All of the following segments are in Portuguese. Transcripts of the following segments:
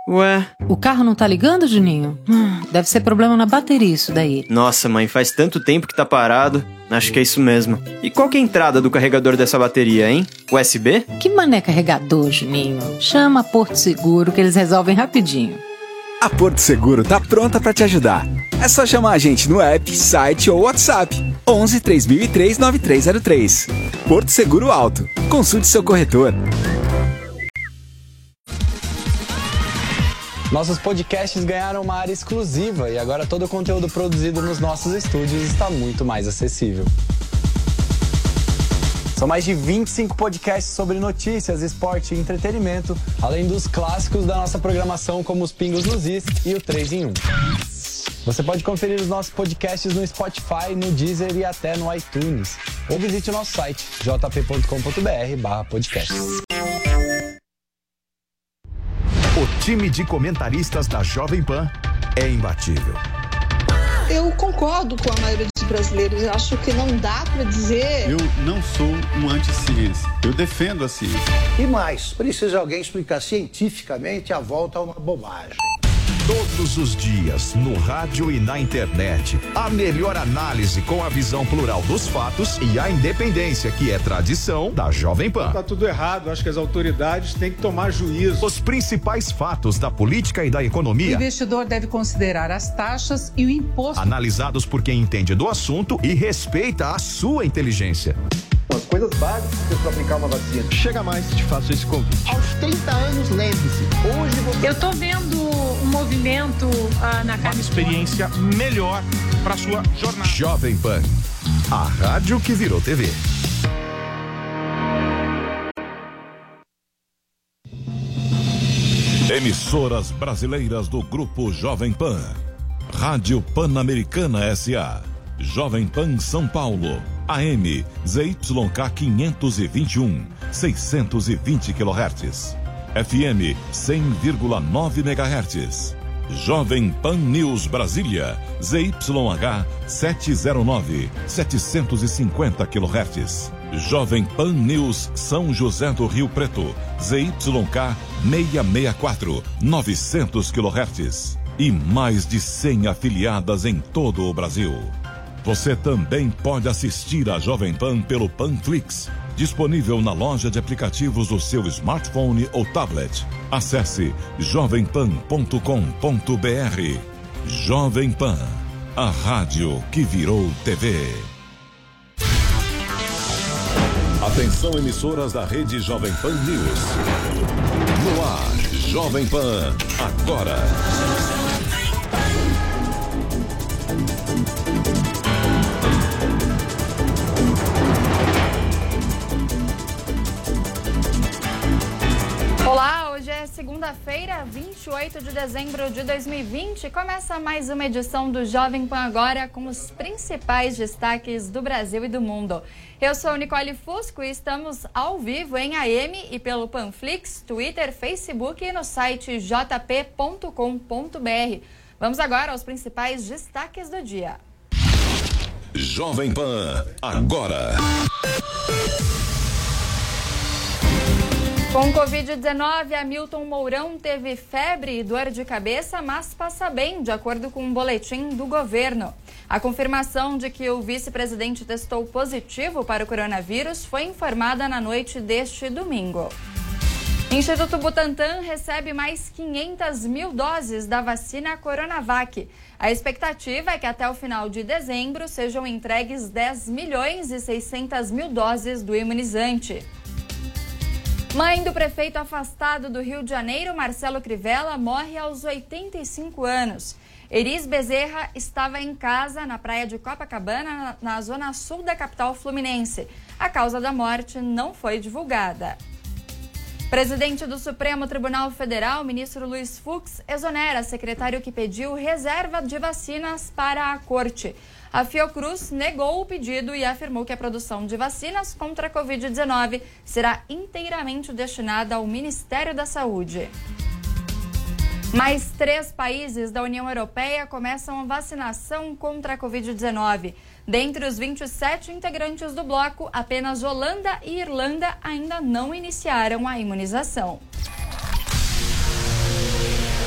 Ué? O carro não tá ligando, Juninho? Deve ser problema na bateria isso daí. Nossa, mãe, faz tanto tempo que tá parado. Acho que é isso mesmo. E qual que é a entrada do carregador dessa bateria, hein? USB? Que mané carregador, Juninho? Chama a Porto Seguro que eles resolvem rapidinho. A Porto Seguro tá pronta pra te ajudar. É só chamar a gente no app, site ou WhatsApp. 11 3003 9303. Porto Seguro Auto. Consulte seu corretor. Nossos podcasts ganharam uma área exclusiva e agora todo o conteúdo produzido nos nossos estúdios está muito mais acessível. São mais de 25 podcasts sobre notícias, esporte e entretenimento, além dos clássicos da nossa programação como os Pingos nos Is e o 3 em 1. Você pode conferir os nossos podcasts no Spotify, no Deezer e até no iTunes. Ou visite o nosso site jp.com.br/podcast. O time de comentaristas da Jovem Pan é imbatível. Eu concordo com a maioria dos brasileiros. Eu acho que não dá para dizer... Eu não sou um anti-ciência. Eu defendo a ciência. E mais, precisa alguém explicar cientificamente a volta a uma bobagem. Todos os dias, no rádio e na internet, a melhor análise com a visão plural dos fatos e a independência, que é tradição da Jovem Pan. Tá tudo errado, acho que as autoridades têm que tomar juízo. Os principais fatos da política e da economia. O investidor deve considerar as taxas e o imposto. Analisados por quem entende do assunto e respeita a sua inteligência. As coisas básicas para aplicar uma vacina. Chega mais, te faço esse convite. Aos 30 anos, lembre-se, hoje você... Eu tô vendo um movimento na casa. Uma experiência melhor para sua jornada. Jovem Pan, a rádio que virou TV. Emissoras brasileiras do Grupo Jovem Pan. Rádio Pan-Americana S.A. Jovem Pan São Paulo. AM ZYK 521, 620 kHz. FM 100,9 MHz. Jovem Pan News Brasília, ZYH 709, 750 kHz. Jovem Pan News São José do Rio Preto, ZYK 664, 900 kHz. E mais de 100 afiliadas em todo o Brasil. Você também pode assistir a Jovem Pan pelo Panflix, disponível na loja de aplicativos do seu smartphone ou tablet. Acesse jovempan.com.br. Jovem Pan, a rádio que virou TV. Atenção, emissoras da rede Jovem Pan News. No ar, Jovem Pan, agora. Olá, hoje é segunda-feira, 28 de dezembro de 2020. Começa mais uma edição do Jovem Pan Agora com os principais destaques do Brasil e do mundo. Eu sou Nicole Fusco e estamos ao vivo em AM e pelo Panflix, Twitter, Facebook e no site jp.com.br. Vamos agora aos principais destaques do dia. Jovem Pan Agora. Com Covid-19, Hamilton Mourão teve febre e dor de cabeça, mas passa bem, de acordo com um boletim do governo. A confirmação de que o vice-presidente testou positivo para o coronavírus foi informada na noite deste domingo. Instituto Butantan recebe mais 500 mil doses da vacina Coronavac. A expectativa é que até o final de dezembro sejam entregues 10 milhões e 600 mil doses do imunizante. Mãe do prefeito afastado do Rio de Janeiro, Marcelo Crivella, morre aos 85 anos. Eris Bezerra estava em casa na praia de Copacabana, na zona sul da capital fluminense. A causa da morte não foi divulgada. Presidente do Supremo Tribunal Federal, ministro Luiz Fux, exonera secretário que pediu reserva de vacinas para a corte. A Fiocruz negou o pedido e afirmou que a produção de vacinas contra a Covid-19 será inteiramente destinada ao Ministério da Saúde. Mais 3 países da União Europeia começam a vacinação contra a Covid-19. Dentre os 27 integrantes do bloco, apenas Holanda e Irlanda ainda não iniciaram a imunização.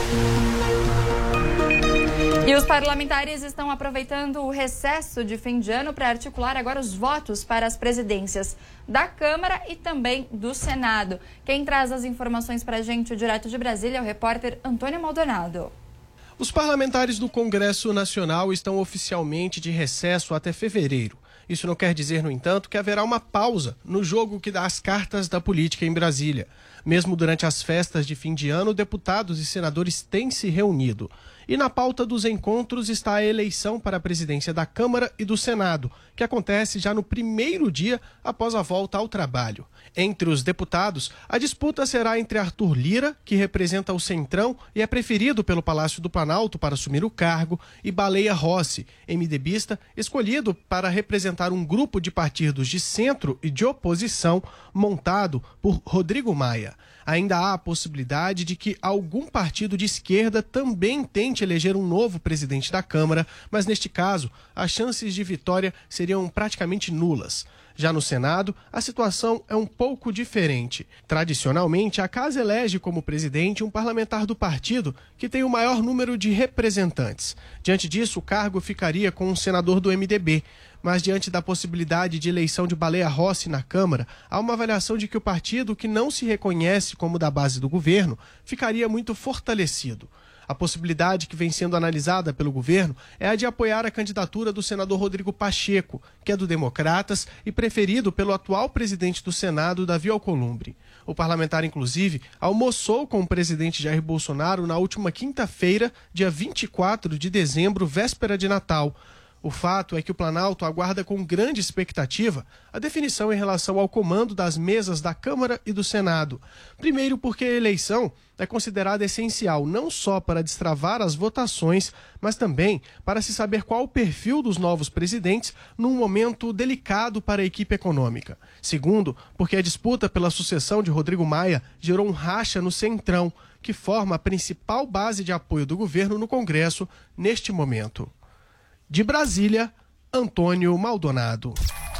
E os parlamentares estão aproveitando o recesso de fim de ano para articular agora os votos para as presidências da Câmara e também do Senado. Quem traz as informações para a gente direto de Brasília é o repórter Antônio Maldonado. Os parlamentares do Congresso Nacional estão oficialmente de recesso até fevereiro. Isso não quer dizer, no entanto, que haverá uma pausa no jogo que dá as cartas da política em Brasília. Mesmo durante as festas de fim de ano, deputados e senadores têm se reunido. E na pauta dos encontros está a eleição para a presidência da Câmara e do Senado, que acontece já no primeiro dia após a volta ao trabalho. Entre os deputados, a disputa será entre Arthur Lira, que representa o Centrão e é preferido pelo Palácio do Planalto para assumir o cargo, e Baleia Rossi, MDBista, escolhido para representar um grupo de partidos de centro e de oposição montado por Rodrigo Maia. Ainda há a possibilidade de que algum partido de esquerda também tente eleger um novo presidente da Câmara, mas neste caso, as chances de vitória seriam praticamente nulas. Já no Senado, a situação é um pouco diferente. Tradicionalmente, a Casa elege como presidente um parlamentar do partido que tem o maior número de representantes. Diante disso, o cargo ficaria com um senador do MDB. Mas diante da possibilidade de eleição de Baleia Rossi na Câmara, há uma avaliação de que o partido, que não se reconhece como da base do governo, ficaria muito fortalecido. A possibilidade que vem sendo analisada pelo governo é a de apoiar a candidatura do senador Rodrigo Pacheco, que é do Democratas e preferido pelo atual presidente do Senado, Davi Alcolumbre. O parlamentar, inclusive, almoçou com o presidente Jair Bolsonaro na última quinta-feira, dia 24 de dezembro, véspera de Natal. O fato é que o Planalto aguarda com grande expectativa a definição em relação ao comando das mesas da Câmara e do Senado. Primeiro, porque a eleição é considerada essencial não só para destravar as votações, mas também para se saber qual o perfil dos novos presidentes num momento delicado para a equipe econômica. Segundo, porque a disputa pela sucessão de Rodrigo Maia gerou um racha no Centrão, que forma a principal base de apoio do governo no Congresso neste momento. De Brasília, Antônio Maldonado.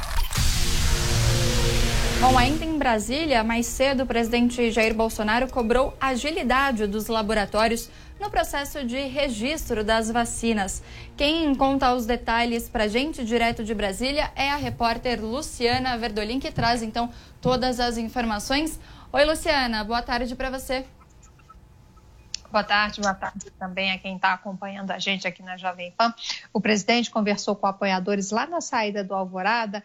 Bom, ainda em Brasília, mais cedo, o presidente Jair Bolsonaro cobrou agilidade dos laboratórios no processo de registro das vacinas. Quem conta os detalhes pra gente, direto de Brasília, é a repórter Luciana Verdolim, que traz, então, todas as informações. Oi, Luciana, boa tarde para você. Boa tarde também a quem está acompanhando a gente aqui na Jovem Pan. O presidente conversou com apoiadores lá na saída do Alvorada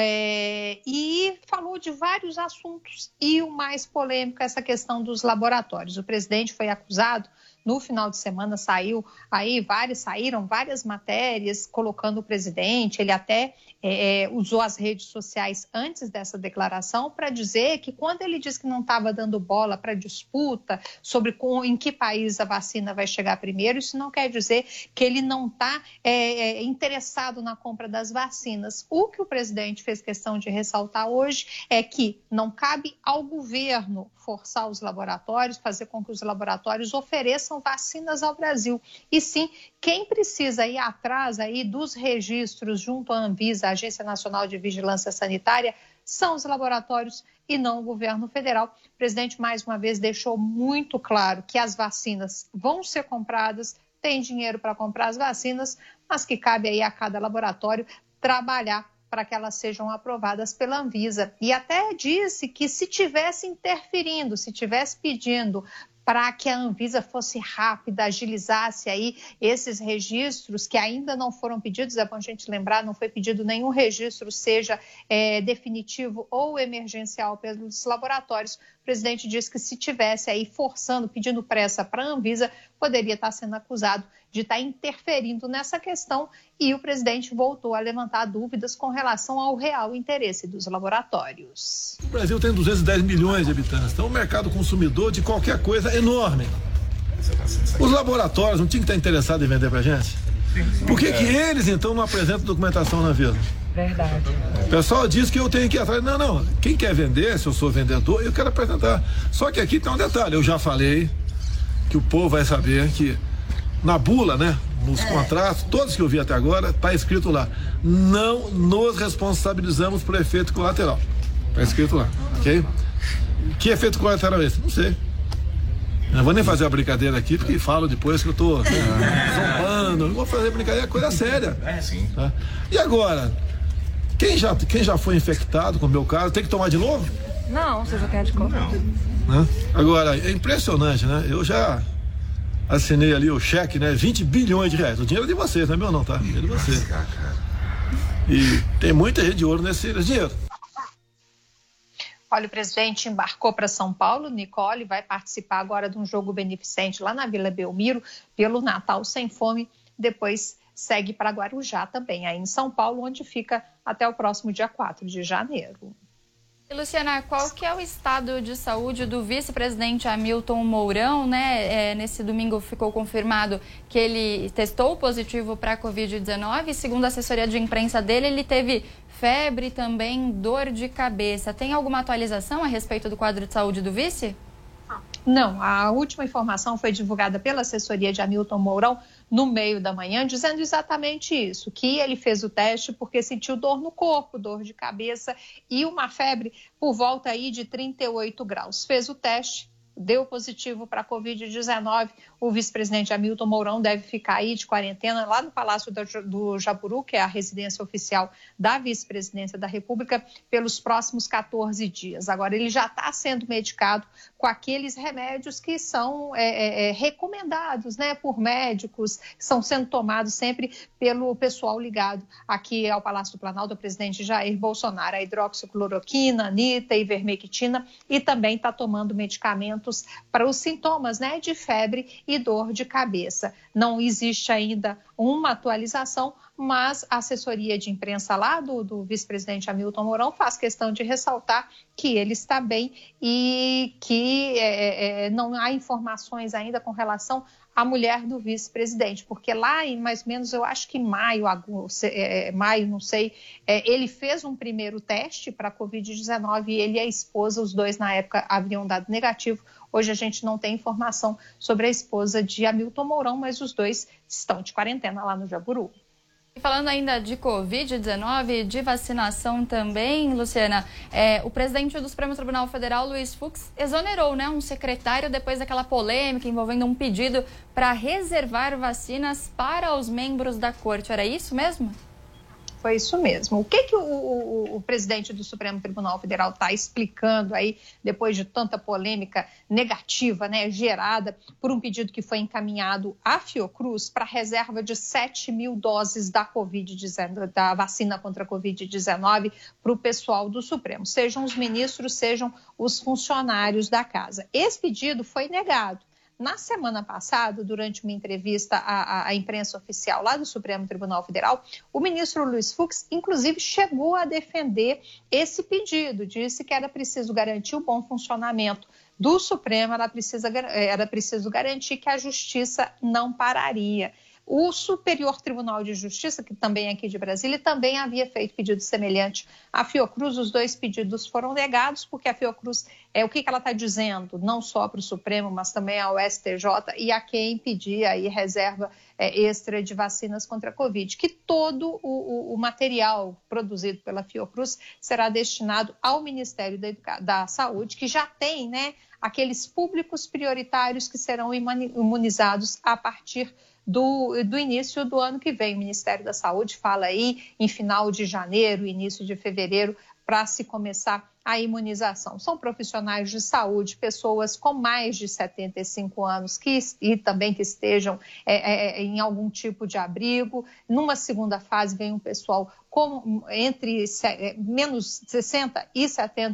e falou de vários assuntos e o mais polêmico é essa questão dos laboratórios. O presidente foi acusado, no final de semana saíram várias matérias colocando o presidente, ele até usou as redes sociais antes dessa declaração para dizer que quando ele disse que não estava dando bola para disputa sobre em que país a vacina vai chegar primeiro, isso não quer dizer que ele não está interessado na compra das vacinas. O que o presidente fez questão de ressaltar hoje é que não cabe ao governo forçar os laboratórios, fazer com que os laboratórios ofereçam vacinas ao Brasil. E sim, quem precisa ir atrás aí dos registros junto à Anvisa, a Agência Nacional de Vigilância Sanitária, são os laboratórios e não o governo federal. O presidente, mais uma vez, deixou muito claro que as vacinas vão ser compradas, tem dinheiro para comprar as vacinas, mas que cabe aí a cada laboratório trabalhar para que elas sejam aprovadas pela Anvisa. E até disse que se tivesse interferindo, se tivesse pedindo para que a Anvisa fosse rápida, agilizasse aí esses registros que ainda não foram pedidos, é bom a gente lembrar, não foi pedido nenhum registro, seja definitivo ou emergencial pelos laboratórios. O presidente disse que se tivesse aí forçando, pedindo pressa para a Anvisa, poderia estar sendo acusado de estar interferindo nessa questão e o presidente voltou a levantar dúvidas com relação ao real interesse dos laboratórios. O Brasil tem 210 milhões de habitantes, então o mercado consumidor de qualquer coisa é enorme. Os laboratórios não tinham que estar interessados em vender pra gente? Por que eles então não apresentam documentação na Anvisa? Verdade. O pessoal diz que eu tenho que ir atrás. Não, quem quer vender, se eu sou vendedor, eu quero apresentar. Só que aqui tem um detalhe, eu já falei que o povo vai saber que na bula, né, nos contratos, todos que eu vi até agora, está escrito lá, não nos responsabilizamos por efeito colateral. Está escrito lá, ok? Que efeito colateral é esse? Não sei. Não vou nem fazer uma brincadeira aqui, porque falo depois que eu tô zombando. Não vou fazer brincadeira, é coisa séria. Sim. Tá? E agora, quem já foi infectado, como é o meu caso, tem que tomar de novo? Não, você já quer de Covid? Não. Né? Agora, é impressionante, né? Eu já assinei ali o cheque, né? 20 bilhões de reais. O dinheiro é de vocês, não é meu não, tá? É de vocês. E tem muita gente de ouro nesse dinheiro. Olha, o presidente embarcou para São Paulo, Nicole, vai participar agora de um jogo beneficente lá na Vila Belmiro, pelo Natal Sem Fome, depois segue para Guarujá também, aí em São Paulo, onde fica até o próximo dia 4 de janeiro. E, Luciana, qual que é o estado de saúde do vice-presidente Hamilton Mourão, né? Nesse domingo ficou confirmado que ele testou positivo para a Covid-19, segundo a assessoria de imprensa dele, ele teve febre e também dor de cabeça. Tem alguma atualização a respeito do quadro de saúde do vice? Não, a última informação foi divulgada pela assessoria de Hamilton Mourão no meio da manhã, dizendo exatamente isso, que ele fez o teste porque sentiu dor no corpo, dor de cabeça e uma febre por volta aí de 38 graus. Fez o teste, deu positivo para a Covid-19. O vice-presidente Hamilton Mourão deve ficar aí de quarentena lá no Palácio do Jaburu, que é a residência oficial da vice-presidência da República, pelos próximos 14 dias. Agora, ele já está sendo medicado com aqueles remédios que são recomendados, né, por médicos, que estão sendo tomados sempre pelo pessoal ligado aqui ao Palácio do Planalto, do presidente Jair Bolsonaro, a hidroxicloroquina, anita, ivermectina, e também está tomando medicamentos para os sintomas, né, de febre e dor de cabeça. Não existe ainda uma atualização, mas a assessoria de imprensa lá do vice-presidente Hamilton Mourão faz questão de ressaltar que ele está bem e que não há informações ainda com relação à mulher do vice-presidente, porque lá em mais ou menos, eu acho que maio, não sei, ele fez um primeiro teste para a Covid-19 e ele e a esposa, os dois na época haviam dado negativo. Hoje a gente não tem informação sobre a esposa de Hamilton Mourão, mas os dois estão de quarentena lá no Jaburu. E falando ainda de Covid-19, de vacinação também, Luciana, o presidente do Supremo Tribunal Federal, Luiz Fux, exonerou, né, um secretário depois daquela polêmica envolvendo um pedido para reservar vacinas para os membros da corte. Era isso mesmo? Foi isso mesmo. O que o presidente do Supremo Tribunal Federal está explicando aí, depois de tanta polêmica negativa, né, gerada por um pedido que foi encaminhado à Fiocruz para reserva de 7 mil doses da vacina contra a Covid-19 para o pessoal do Supremo, sejam os ministros, sejam os funcionários da casa. Esse pedido foi negado. Na semana passada, durante uma entrevista à imprensa oficial lá do Supremo Tribunal Federal, o ministro Luiz Fux, inclusive, chegou a defender esse pedido, disse que era preciso garantir o bom funcionamento do Supremo, era preciso garantir que a justiça não pararia. O Superior Tribunal de Justiça, que também é aqui de Brasília, também havia feito pedido semelhante à Fiocruz. Os dois pedidos foram negados, porque a Fiocruz, o que ela está dizendo, não só para o Supremo, mas também ao STJ e a quem pedir aí reserva extra de vacinas contra a Covid, que todo o material produzido pela Fiocruz será destinado ao Ministério da Saúde, que já tem, né, aqueles públicos prioritários que serão imunizados a partir do início do ano que vem. O Ministério da Saúde fala aí em final de janeiro, início de fevereiro, para se começar a imunização. São profissionais de saúde, pessoas com mais de 75 anos e também que estejam em algum tipo de abrigo. Numa segunda fase vem um pessoal entre menos 60 e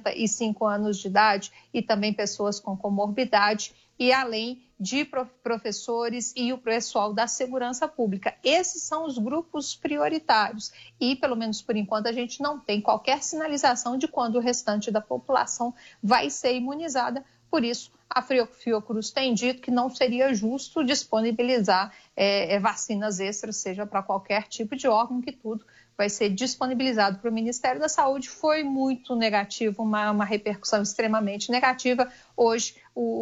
75 anos de idade e também pessoas com comorbidade, e além de professores e o pessoal da segurança pública. Esses são os grupos prioritários e, pelo menos por enquanto, a gente não tem qualquer sinalização de quando o restante da população vai ser imunizada. Por isso, a Fiocruz tem dito que não seria justo disponibilizar vacinas extras, seja para qualquer tipo de órgão, que tudo vai ser disponibilizado para o Ministério da Saúde. Foi muito negativo, uma repercussão extremamente negativa. Hoje,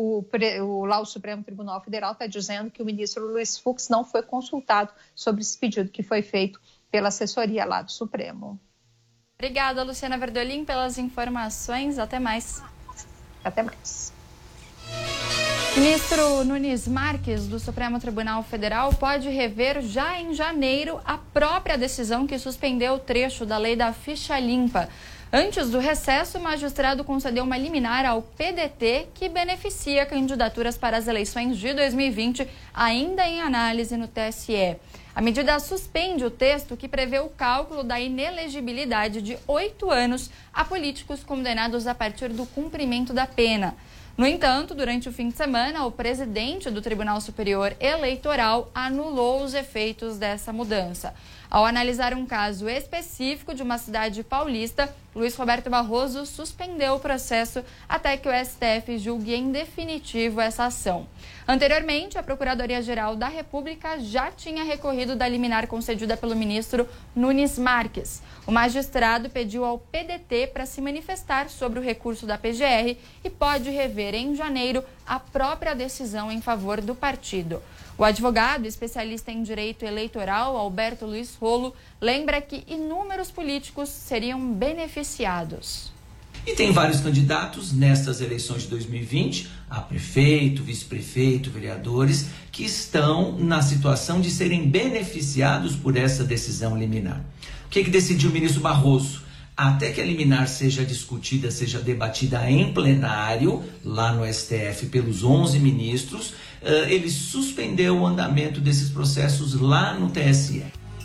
lá o Supremo Tribunal Federal está dizendo que o ministro Luiz Fux não foi consultado sobre esse pedido que foi feito pela assessoria lá do Supremo. Obrigada, Luciana Verdolim, pelas informações. Até mais. Até mais. Ministro Nunes Marques, do Supremo Tribunal Federal, pode rever já em janeiro a própria decisão que suspendeu o trecho da lei da ficha limpa. Antes do recesso, o magistrado concedeu uma liminar ao PDT que beneficia candidaturas para as eleições de 2020, ainda em análise no TSE. A medida suspende o texto que prevê o cálculo da inelegibilidade de 8 anos a políticos condenados a partir do cumprimento da pena. No entanto, durante o fim de semana, o presidente do Tribunal Superior Eleitoral anulou os efeitos dessa mudança. Ao analisar um caso específico de uma cidade paulista, Luiz Roberto Barroso suspendeu o processo até que o STF julgue em definitivo essa ação. Anteriormente, a Procuradoria-Geral da República já tinha recorrido da liminar concedida pelo ministro Nunes Marques. O magistrado pediu ao PDT para se manifestar sobre o recurso da PGR e pode rever em janeiro a própria decisão em favor do partido. O advogado especialista em direito eleitoral, Alberto Luiz Rolo, lembra que inúmeros políticos seriam beneficiados. E tem vários candidatos nestas eleições de 2020, a prefeito, vice-prefeito, vereadores, que estão na situação de serem beneficiados por essa decisão liminar. O que decidiu o ministro Barroso? Até que a liminar seja discutida, seja debatida em plenário, lá no STF, pelos 11 ministros, ele suspendeu o andamento desses processos lá no TSE.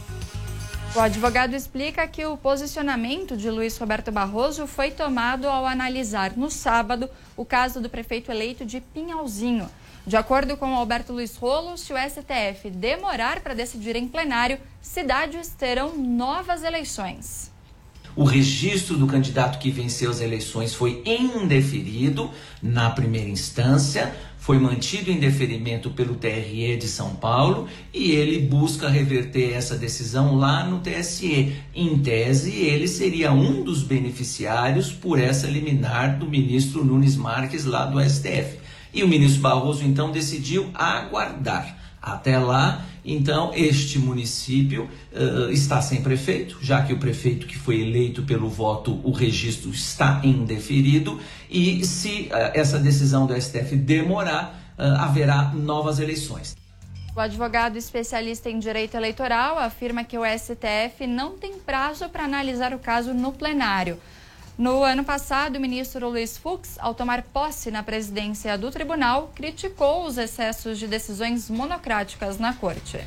O advogado explica que o posicionamento de Luiz Roberto Barroso foi tomado ao analisar no sábado o caso do prefeito eleito de Pinhalzinho. De acordo com Alberto Luiz Rolo, se o STF demorar para decidir em plenário, cidades terão novas eleições. O registro do candidato que venceu as eleições foi indeferido na primeira instância, foi mantido em deferimento pelo TRE de São Paulo e ele busca reverter essa decisão lá no TSE. Em tese, ele seria um dos beneficiários por essa liminar do ministro Nunes Marques lá do STF. E o ministro Barroso, então, decidiu aguardar. Até lá, então, este município está sem prefeito, já que o prefeito que foi eleito pelo voto, o registro está indeferido, e se essa decisão do STF demorar, haverá novas eleições. O advogado especialista em direito eleitoral afirma que o STF não tem prazo para analisar o caso no plenário. No ano passado, o ministro Luiz Fux, ao tomar posse na presidência do tribunal, criticou os excessos de decisões monocráticas na corte.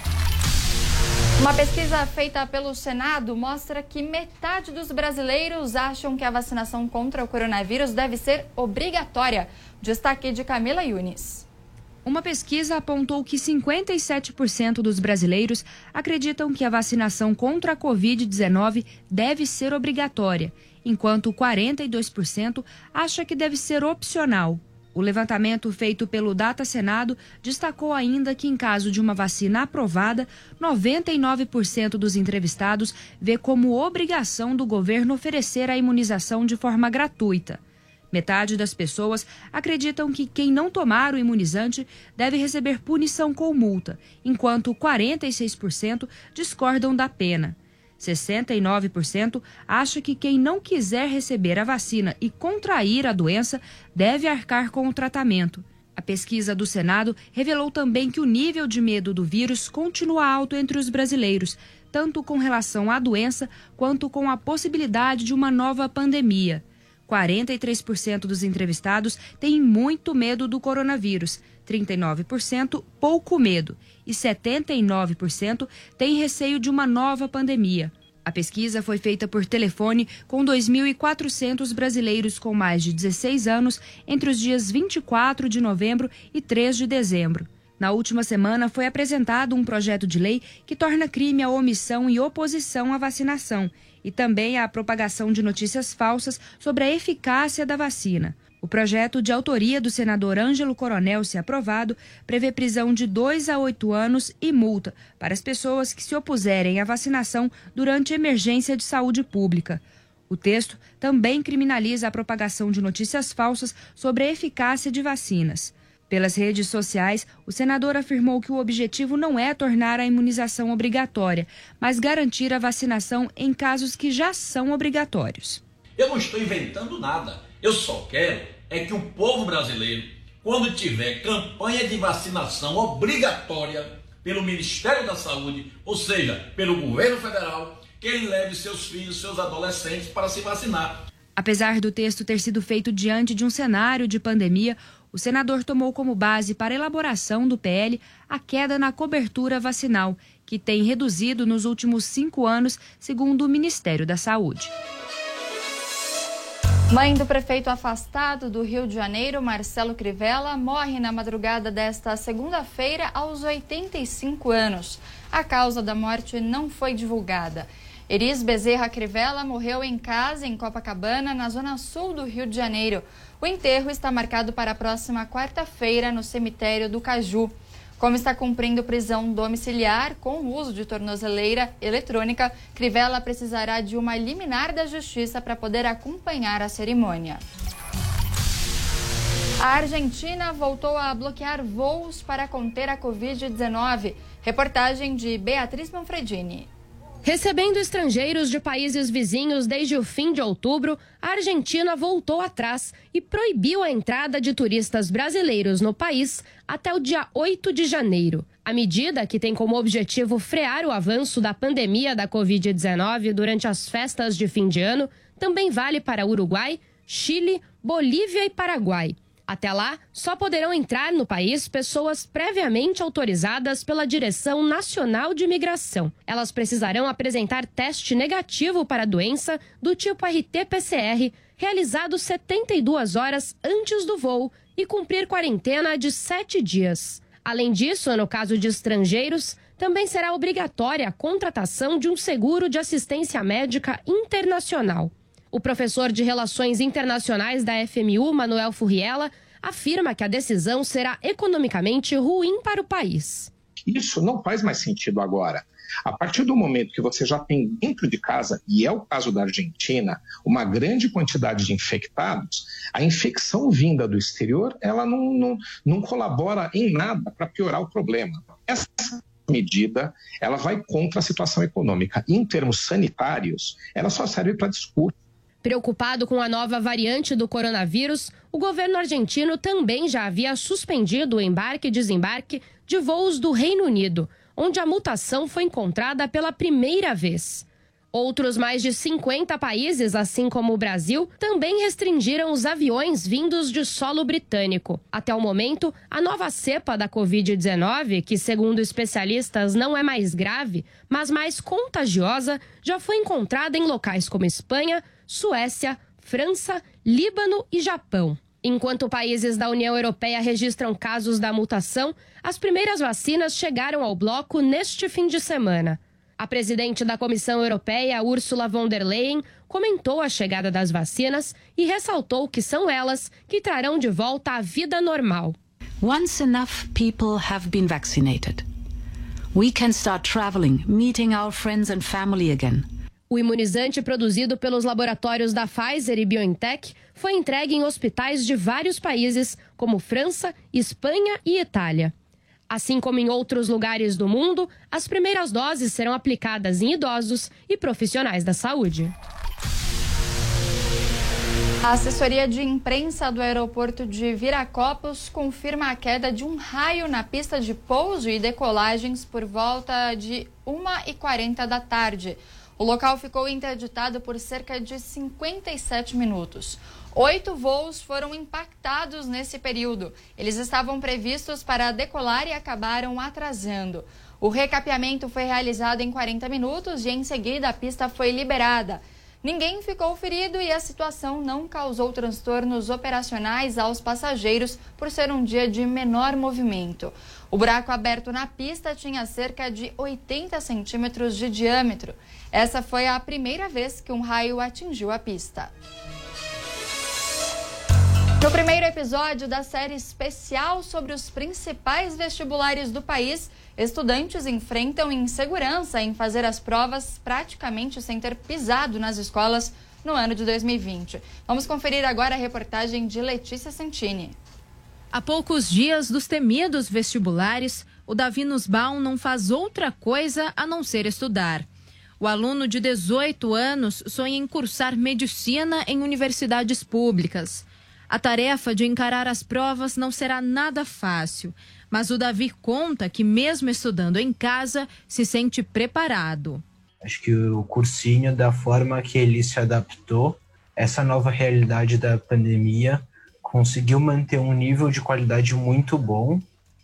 Uma pesquisa feita pelo Senado mostra que metade dos brasileiros acham que a vacinação contra o coronavírus deve ser obrigatória. Destaque de Camila Yunis. Uma pesquisa apontou que 57% dos brasileiros acreditam que a vacinação contra a Covid-19 deve ser obrigatória, enquanto 42% acha que deve ser opcional. O levantamento feito pelo Data Senado destacou ainda que, em caso de uma vacina aprovada, 99% dos entrevistados vê como obrigação do governo oferecer a imunização de forma gratuita. Metade das pessoas acreditam que quem não tomar o imunizante deve receber punição com multa, enquanto 46% discordam da pena. 69% acha que quem não quiser receber a vacina e contrair a doença deve arcar com o tratamento. A pesquisa do Senado revelou também que o nível de medo do vírus continua alto entre os brasileiros, tanto com relação à doença quanto com a possibilidade de uma nova pandemia. 43% dos entrevistados têm muito medo do coronavírus, 39% pouco medo e 79% têm receio de uma nova pandemia. A pesquisa foi feita por telefone com 2.400 brasileiros com mais de 16 anos entre os dias 24 de novembro e 3 de dezembro. Na última semana, foi apresentado um projeto de lei que torna crime a omissão e oposição à vacinação e também a propagação de notícias falsas sobre a eficácia da vacina. O projeto, de autoria do senador Ângelo Coronel, se aprovado, prevê prisão de 2 a 8 anos e multa para as pessoas que se opuserem à vacinação durante emergência de saúde pública. O texto também criminaliza a propagação de notícias falsas sobre a eficácia de vacinas. Pelas redes sociais, o senador afirmou que o objetivo não é tornar a imunização obrigatória, mas garantir a vacinação em casos que já são obrigatórios. Eu não estou inventando nada. Eu só quero é que o povo brasileiro quando tiver campanha de vacinação obrigatória pelo Ministério da Saúde, ou seja, pelo governo federal, que ele leve seus filhos, seus adolescentes para se vacinar. Apesar do texto ter sido feito diante de um cenário de pandemia, o senador tomou como base para a elaboração do PL a queda na cobertura vacinal, que tem reduzido nos últimos 5 anos, segundo o Ministério da Saúde. Mãe do prefeito afastado do Rio de Janeiro, Marcelo Crivella, morre na madrugada desta segunda-feira aos 85 anos. A causa da morte não foi divulgada. Eris Bezerra Crivella morreu em casa em Copacabana, na zona sul do Rio de Janeiro. O enterro está marcado para a próxima quarta-feira no cemitério do Caju. Como está cumprindo prisão domiciliar com o uso de tornozeleira eletrônica, Crivella precisará de uma liminar da justiça para poder acompanhar a cerimônia. A Argentina voltou a bloquear voos para conter a Covid-19. Reportagem de Beatriz Manfredini. Recebendo estrangeiros de países vizinhos desde o fim de outubro, a Argentina voltou atrás e proibiu a entrada de turistas brasileiros no país até o dia 8 de janeiro. A medida, que tem como objetivo frear o avanço da pandemia da Covid-19 durante as festas de fim de ano, também vale para Uruguai, Chile, Bolívia e Paraguai. Até lá, só poderão entrar no país pessoas previamente autorizadas pela Direção Nacional de Imigração. Elas precisarão apresentar teste negativo para a doença do tipo RT-PCR, realizado 72 horas antes do voo e cumprir quarentena de 7 dias. Além disso, no caso de estrangeiros, também será obrigatória a contratação de um seguro de assistência médica internacional. O professor de Relações Internacionais da FMU, Manuel Furriela, afirma que a decisão será economicamente ruim para o país. Isso não faz mais sentido agora. A partir do momento que você já tem dentro de casa, e é o caso da Argentina, uma grande quantidade de infectados, a infecção vinda do exterior, ela não colabora em nada para piorar o problema. Essa medida, ela vai contra a situação econômica. Em termos sanitários, ela só serve para discurso. Preocupado com a nova variante do coronavírus, o governo argentino também já havia suspendido o embarque e desembarque de voos do Reino Unido, onde a mutação foi encontrada pela primeira vez. Outros mais de 50 países, assim como o Brasil, também restringiram os aviões vindos de solo britânico. Até o momento, a nova cepa da Covid-19, que segundo especialistas não é mais grave, mas mais contagiosa, já foi encontrada em locais como Espanha, Suécia, França, Líbano e Japão. Enquanto países da União Europeia registram casos da mutação, as primeiras vacinas chegaram ao bloco neste fim de semana. A presidente da Comissão Europeia, Ursula von der Leyen, comentou a chegada das vacinas e ressaltou que são elas que trarão de volta a vida normal. Once enough people have been vaccinated, we can start traveling, meeting our friends and family again. O imunizante produzido pelos laboratórios da Pfizer e BioNTech foi entregue em hospitais de vários países, como França, Espanha e Itália. Assim como em outros lugares do mundo, as primeiras doses serão aplicadas em idosos e profissionais da saúde. A assessoria de imprensa do aeroporto de Viracopos confirma a queda de um raio na pista de pouso e decolagens por volta de 1h40 da tarde. O local ficou interditado por cerca de 57 minutos. 8 voos foram impactados nesse período. Eles estavam previstos para decolar e acabaram atrasando. O recapeamento foi realizado em 40 minutos e, em seguida, a pista foi liberada. Ninguém ficou ferido e a situação não causou transtornos operacionais aos passageiros por ser um dia de menor movimento. O buraco aberto na pista tinha cerca de 80 centímetros de diâmetro. Essa foi a primeira vez que um raio atingiu a pista. No primeiro episódio da série especial sobre os principais vestibulares do país, estudantes enfrentam insegurança em fazer as provas praticamente sem ter pisado nas escolas no ano de 2020. Vamos conferir agora a reportagem de Letícia Santini. Há poucos dias dos temidos vestibulares, o Davi Nussbaum não faz outra coisa a não ser estudar. O aluno de 18 anos sonha em cursar medicina em universidades públicas. A tarefa de encarar as provas não será nada fácil, mas o Davi conta que mesmo estudando em casa, se sente preparado. Acho que o cursinho, da forma que ele se adaptou, essa nova realidade da pandemia, conseguiu manter um nível de qualidade muito bom.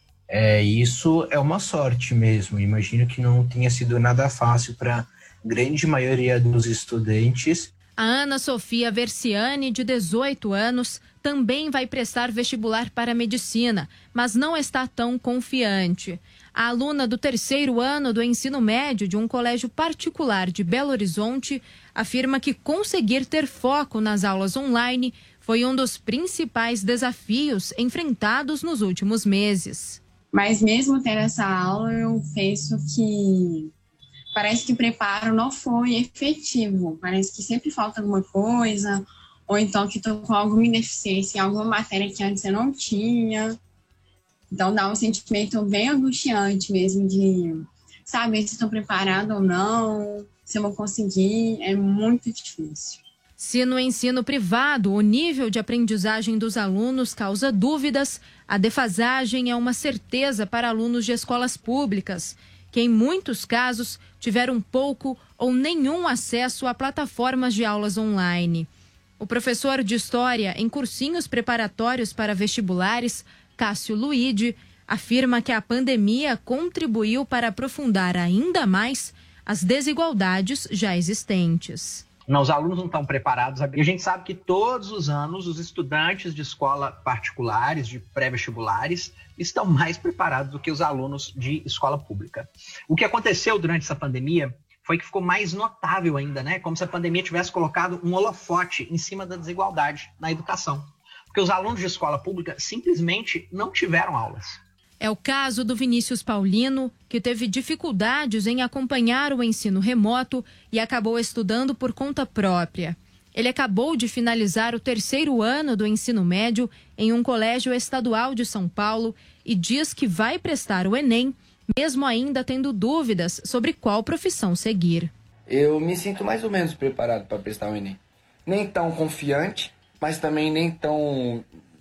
Isso é uma sorte mesmo. Imagino que não tenha sido nada fácil para a grande maioria dos estudantes. A Ana Sofia Versiani, de 18 anos, também vai prestar vestibular para medicina, mas não está tão confiante. A aluna do 3º ano do ensino médio de um colégio particular de Belo Horizonte afirma que conseguir ter foco nas aulas online foi um dos principais desafios enfrentados nos últimos meses. Mas mesmo tendo essa aula, eu penso que parece que o preparo não foi efetivo. Parece que sempre falta alguma coisa, ou então que estou com alguma ineficiência em alguma matéria que antes eu não tinha. Então dá um sentimento bem angustiante mesmo de saber se estou preparado ou não, se eu vou conseguir. É muito difícil. Se no ensino privado o nível de aprendizagem dos alunos causa dúvidas, a defasagem é uma certeza para alunos de escolas públicas, que em muitos casos tiveram pouco ou nenhum acesso a plataformas de aulas online. O professor de História em cursinhos preparatórios para vestibulares, Cássio Luide, afirma que a pandemia contribuiu para aprofundar ainda mais as desigualdades já existentes. Os alunos não estão preparados. E a gente sabe que todos os anos os estudantes de escola particulares, de pré-vestibulares, estão mais preparados do que os alunos de escola pública. O que aconteceu durante essa pandemia foi que ficou mais notável ainda, né? Como se a pandemia tivesse colocado um holofote em cima da desigualdade na educação. Porque os alunos de escola pública simplesmente não tiveram aulas. É o caso do Vinícius Paulino, que teve dificuldades em acompanhar o ensino remoto e acabou estudando por conta própria. Ele acabou de finalizar o 3º ano do ensino médio em um colégio estadual de São Paulo e diz que vai prestar o Enem, mesmo ainda tendo dúvidas sobre qual profissão seguir. Eu me sinto mais ou menos preparado para prestar o Enem. Nem tão confiante, mas também nem tão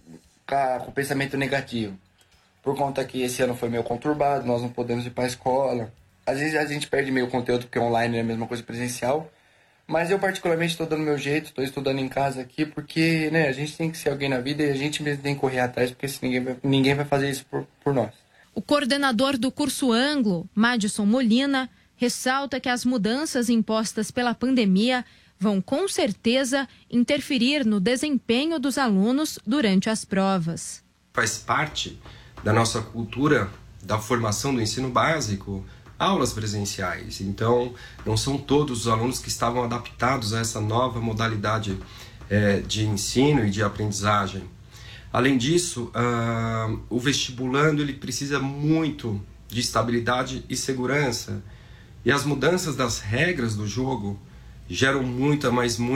com pensamento negativo. Por conta que esse ano foi meio conturbado, nós não podemos ir para a escola. Às vezes a gente perde meio conteúdo porque online é a mesma coisa presencial. Mas eu particularmente estou dando meu jeito, estou estudando em casa aqui, porque a gente tem que ser alguém na vida e a gente mesmo tem que correr atrás, porque ninguém vai fazer isso por nós. O coordenador do curso Anglo, Madison Molina, ressalta que as mudanças impostas pela pandemia vão com certeza interferir no desempenho dos alunos durante as provas. Faz parte da nossa cultura da formação do ensino básico, aulas presenciais. Então, não são todos os alunos que estavam adaptados a essa nova modalidade de ensino e de aprendizagem. Além disso, o vestibulando ele precisa muito de estabilidade e segurança. E as mudanças das regras do jogo geram muita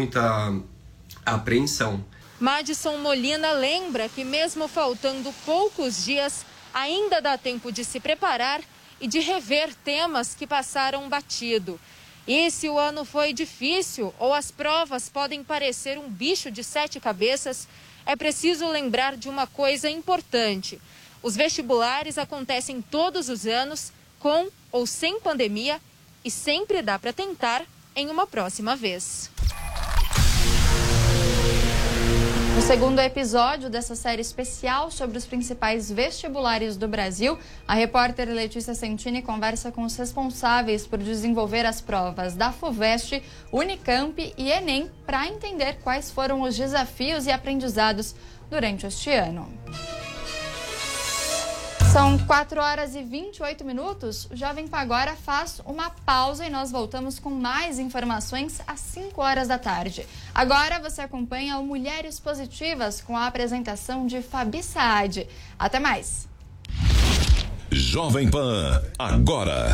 apreensão. Madison Molina lembra que mesmo faltando poucos dias, ainda dá tempo de se preparar e de rever temas que passaram batido. E se o ano foi difícil ou as provas podem parecer um bicho de 7 cabeças, é preciso lembrar de uma coisa importante. Os vestibulares acontecem todos os anos, com ou sem pandemia, e sempre dá para tentar em uma próxima vez. No segundo episódio dessa série especial sobre os principais vestibulares do Brasil, a repórter Letícia Sentini conversa com os responsáveis por desenvolver as provas da FUVEST, Unicamp e Enem para entender quais foram os desafios e aprendizados durante este ano. São 4h28. O Jovem Pan agora faz uma pausa e nós voltamos com mais informações às 5h. Agora você acompanha o Mulheres Positivas com a apresentação de Fabi Saad. Até mais. Jovem Pan, agora.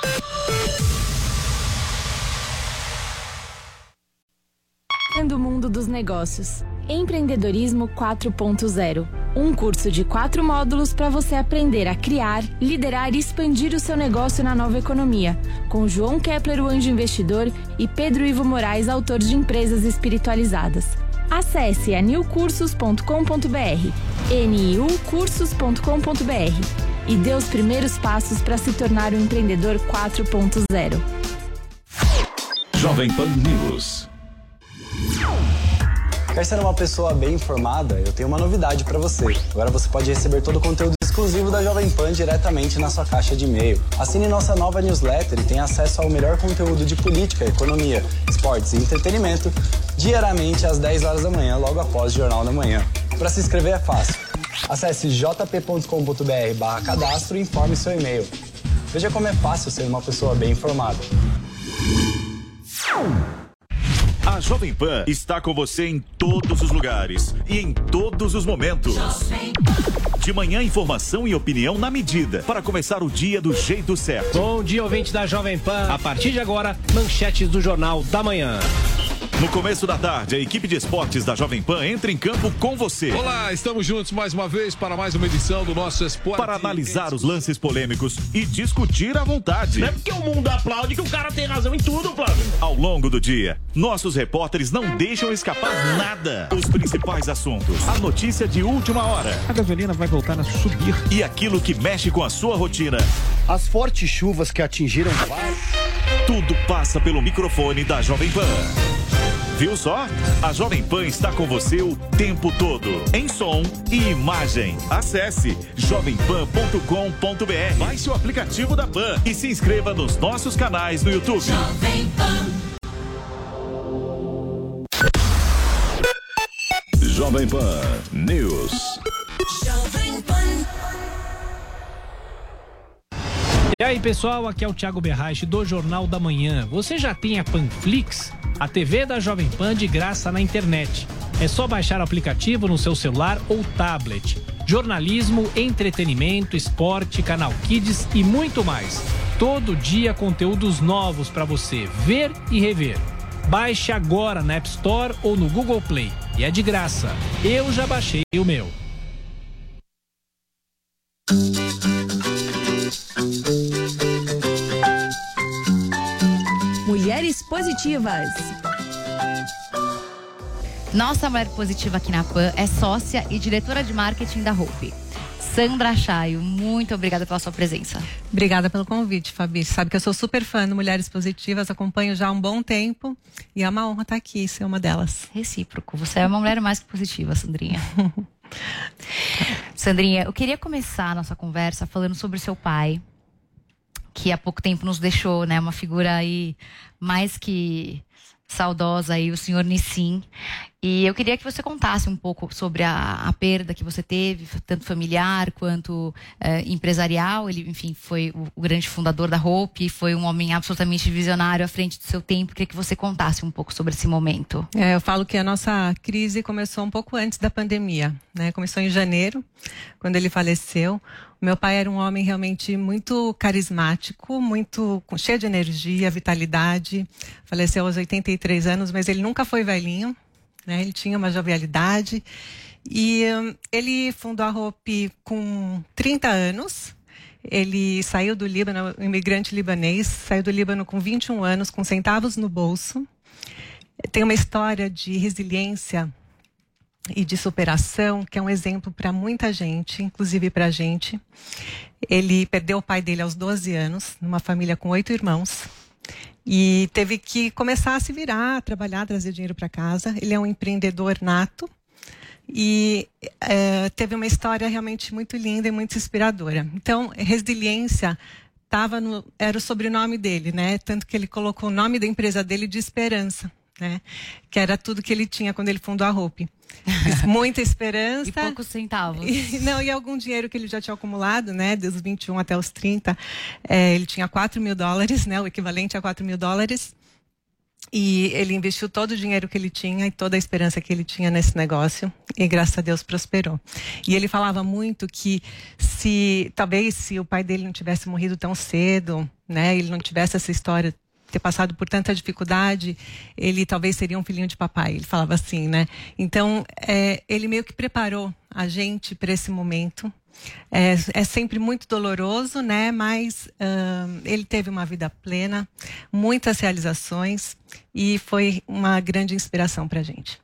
Do mundo dos negócios. Empreendedorismo 4.0. Um curso de 4 módulos para você aprender a criar, liderar e expandir o seu negócio na nova economia. Com João Kepler, o anjo investidor, e Pedro Ivo Moraes, autor de Empresas Espiritualizadas. Acesse newcursos.com.br, niucursos.com.br e dê os primeiros passos para se tornar um empreendedor 4.0. Jovem Pan News. Quer ser uma pessoa bem informada? Eu tenho uma novidade para você. Agora você pode receber todo o conteúdo exclusivo da Jovem Pan diretamente na sua caixa de e-mail. Assine nossa nova newsletter e tenha acesso ao melhor conteúdo de política, economia, esportes e entretenimento diariamente às 10 horas da manhã, logo após o Jornal da Manhã. Para se inscrever é fácil. Acesse jp.com.br/cadastro e informe seu e-mail. Veja como é fácil ser uma pessoa bem informada. A Jovem Pan está com você em todos os lugares e em todos os momentos. De manhã, informação e opinião na medida, para começar o dia do jeito certo. Bom dia, ouvinte da Jovem Pan. A partir de agora, manchetes do Jornal da Manhã. No começo da tarde, a equipe de esportes da Jovem Pan entra em campo com você. Olá, estamos juntos mais uma vez para mais uma edição do nosso Esporte. Para analisar os lances polêmicos e discutir à vontade. Não é porque o mundo aplaude que o cara tem razão em tudo, Flávio. Ao longo do dia, nossos repórteres não deixam escapar nada. Os principais assuntos, a notícia de última hora. A gasolina vai voltar a subir. E aquilo que mexe com a sua rotina. As fortes chuvas que atingiram Tudo passa pelo microfone da Jovem Pan. Viu só? A Jovem Pan está com você o tempo todo, em som e imagem. Acesse jovempan.com.br, baixe o aplicativo da Pan e se inscreva nos nossos canais no YouTube. Jovem Pan. Jovem Pan News. Jovem Pan. E aí, pessoal, aqui é o Thiago Berraich do Jornal da Manhã. Você já tem a Panflix? A TV da Jovem Pan de graça na internet. É só baixar o aplicativo no seu celular ou tablet. Jornalismo, entretenimento, esporte, canal Kids e muito mais. Todo dia conteúdos novos para você ver e rever. Baixe agora na App Store ou no Google Play. E é de graça. Eu já baixei o meu. Mulheres Positivas. Nossa mulher positiva aqui na PAN é sócia e diretora de marketing da Hope. Sandra Chaio, muito obrigada pela sua presença. Obrigada pelo convite, Fabi. Sabe que eu sou super fã de Mulheres Positivas, acompanho já há um bom tempo e é uma honra estar aqui, ser uma delas. Recíproco, você é uma mulher mais que positiva, Sandrinha. Sandrinha, eu queria começar a nossa conversa falando sobre o seu pai, que há pouco tempo nos deixou, né, uma figura aí mais que saudosa aí, o senhor Nissim. E eu queria que você contasse um pouco sobre a perda que você teve, tanto familiar quanto empresarial. Ele, enfim, foi o grande fundador da Hope, foi um homem absolutamente visionário à frente do seu tempo. Eu queria que você contasse um pouco sobre esse momento. Eu falo que a nossa crise começou um pouco antes da pandemia, né? Começou em janeiro, quando ele faleceu. O meu pai era um homem realmente muito carismático, muito cheio de energia, vitalidade. Faleceu aos 83 anos, mas ele nunca foi velhinho, né? Ele tinha uma jovialidade. E ele fundou a Hope com 30 anos. Ele saiu do Líbano, um imigrante libanês, saiu do Líbano com 21 anos, com centavos no bolso. Tem uma história de resiliência e de superação, que é um exemplo para muita gente, inclusive para a gente. Ele perdeu o pai dele aos 12 anos, numa família com 8 irmãos, e teve que começar a se virar, a trabalhar, trazer dinheiro para casa. Ele é um empreendedor nato e teve uma história realmente muito linda e muito inspiradora. Então, resiliência era o sobrenome dele, né? Tanto que ele colocou o nome da empresa dele de Esperança, né? Que era tudo que ele tinha quando ele fundou a Hope. Muita esperança. E poucos centavos. E algum dinheiro que ele já tinha acumulado, né? Dos 21 até os 30. Ele tinha $4.000, né? O equivalente a $4.000. E ele investiu todo o dinheiro que ele tinha e toda a esperança que ele tinha nesse negócio. E graças a Deus prosperou. E ele falava muito que talvez se o pai dele não tivesse morrido tão cedo, né? Ele não tivesse essa história, ter passado por tanta dificuldade, ele talvez seria um filhinho de papai. Ele falava assim, né? Então, ele meio que preparou a gente para esse momento. É sempre muito doloroso, né? Mas ele teve uma vida plena, muitas realizações e foi uma grande inspiração para a gente.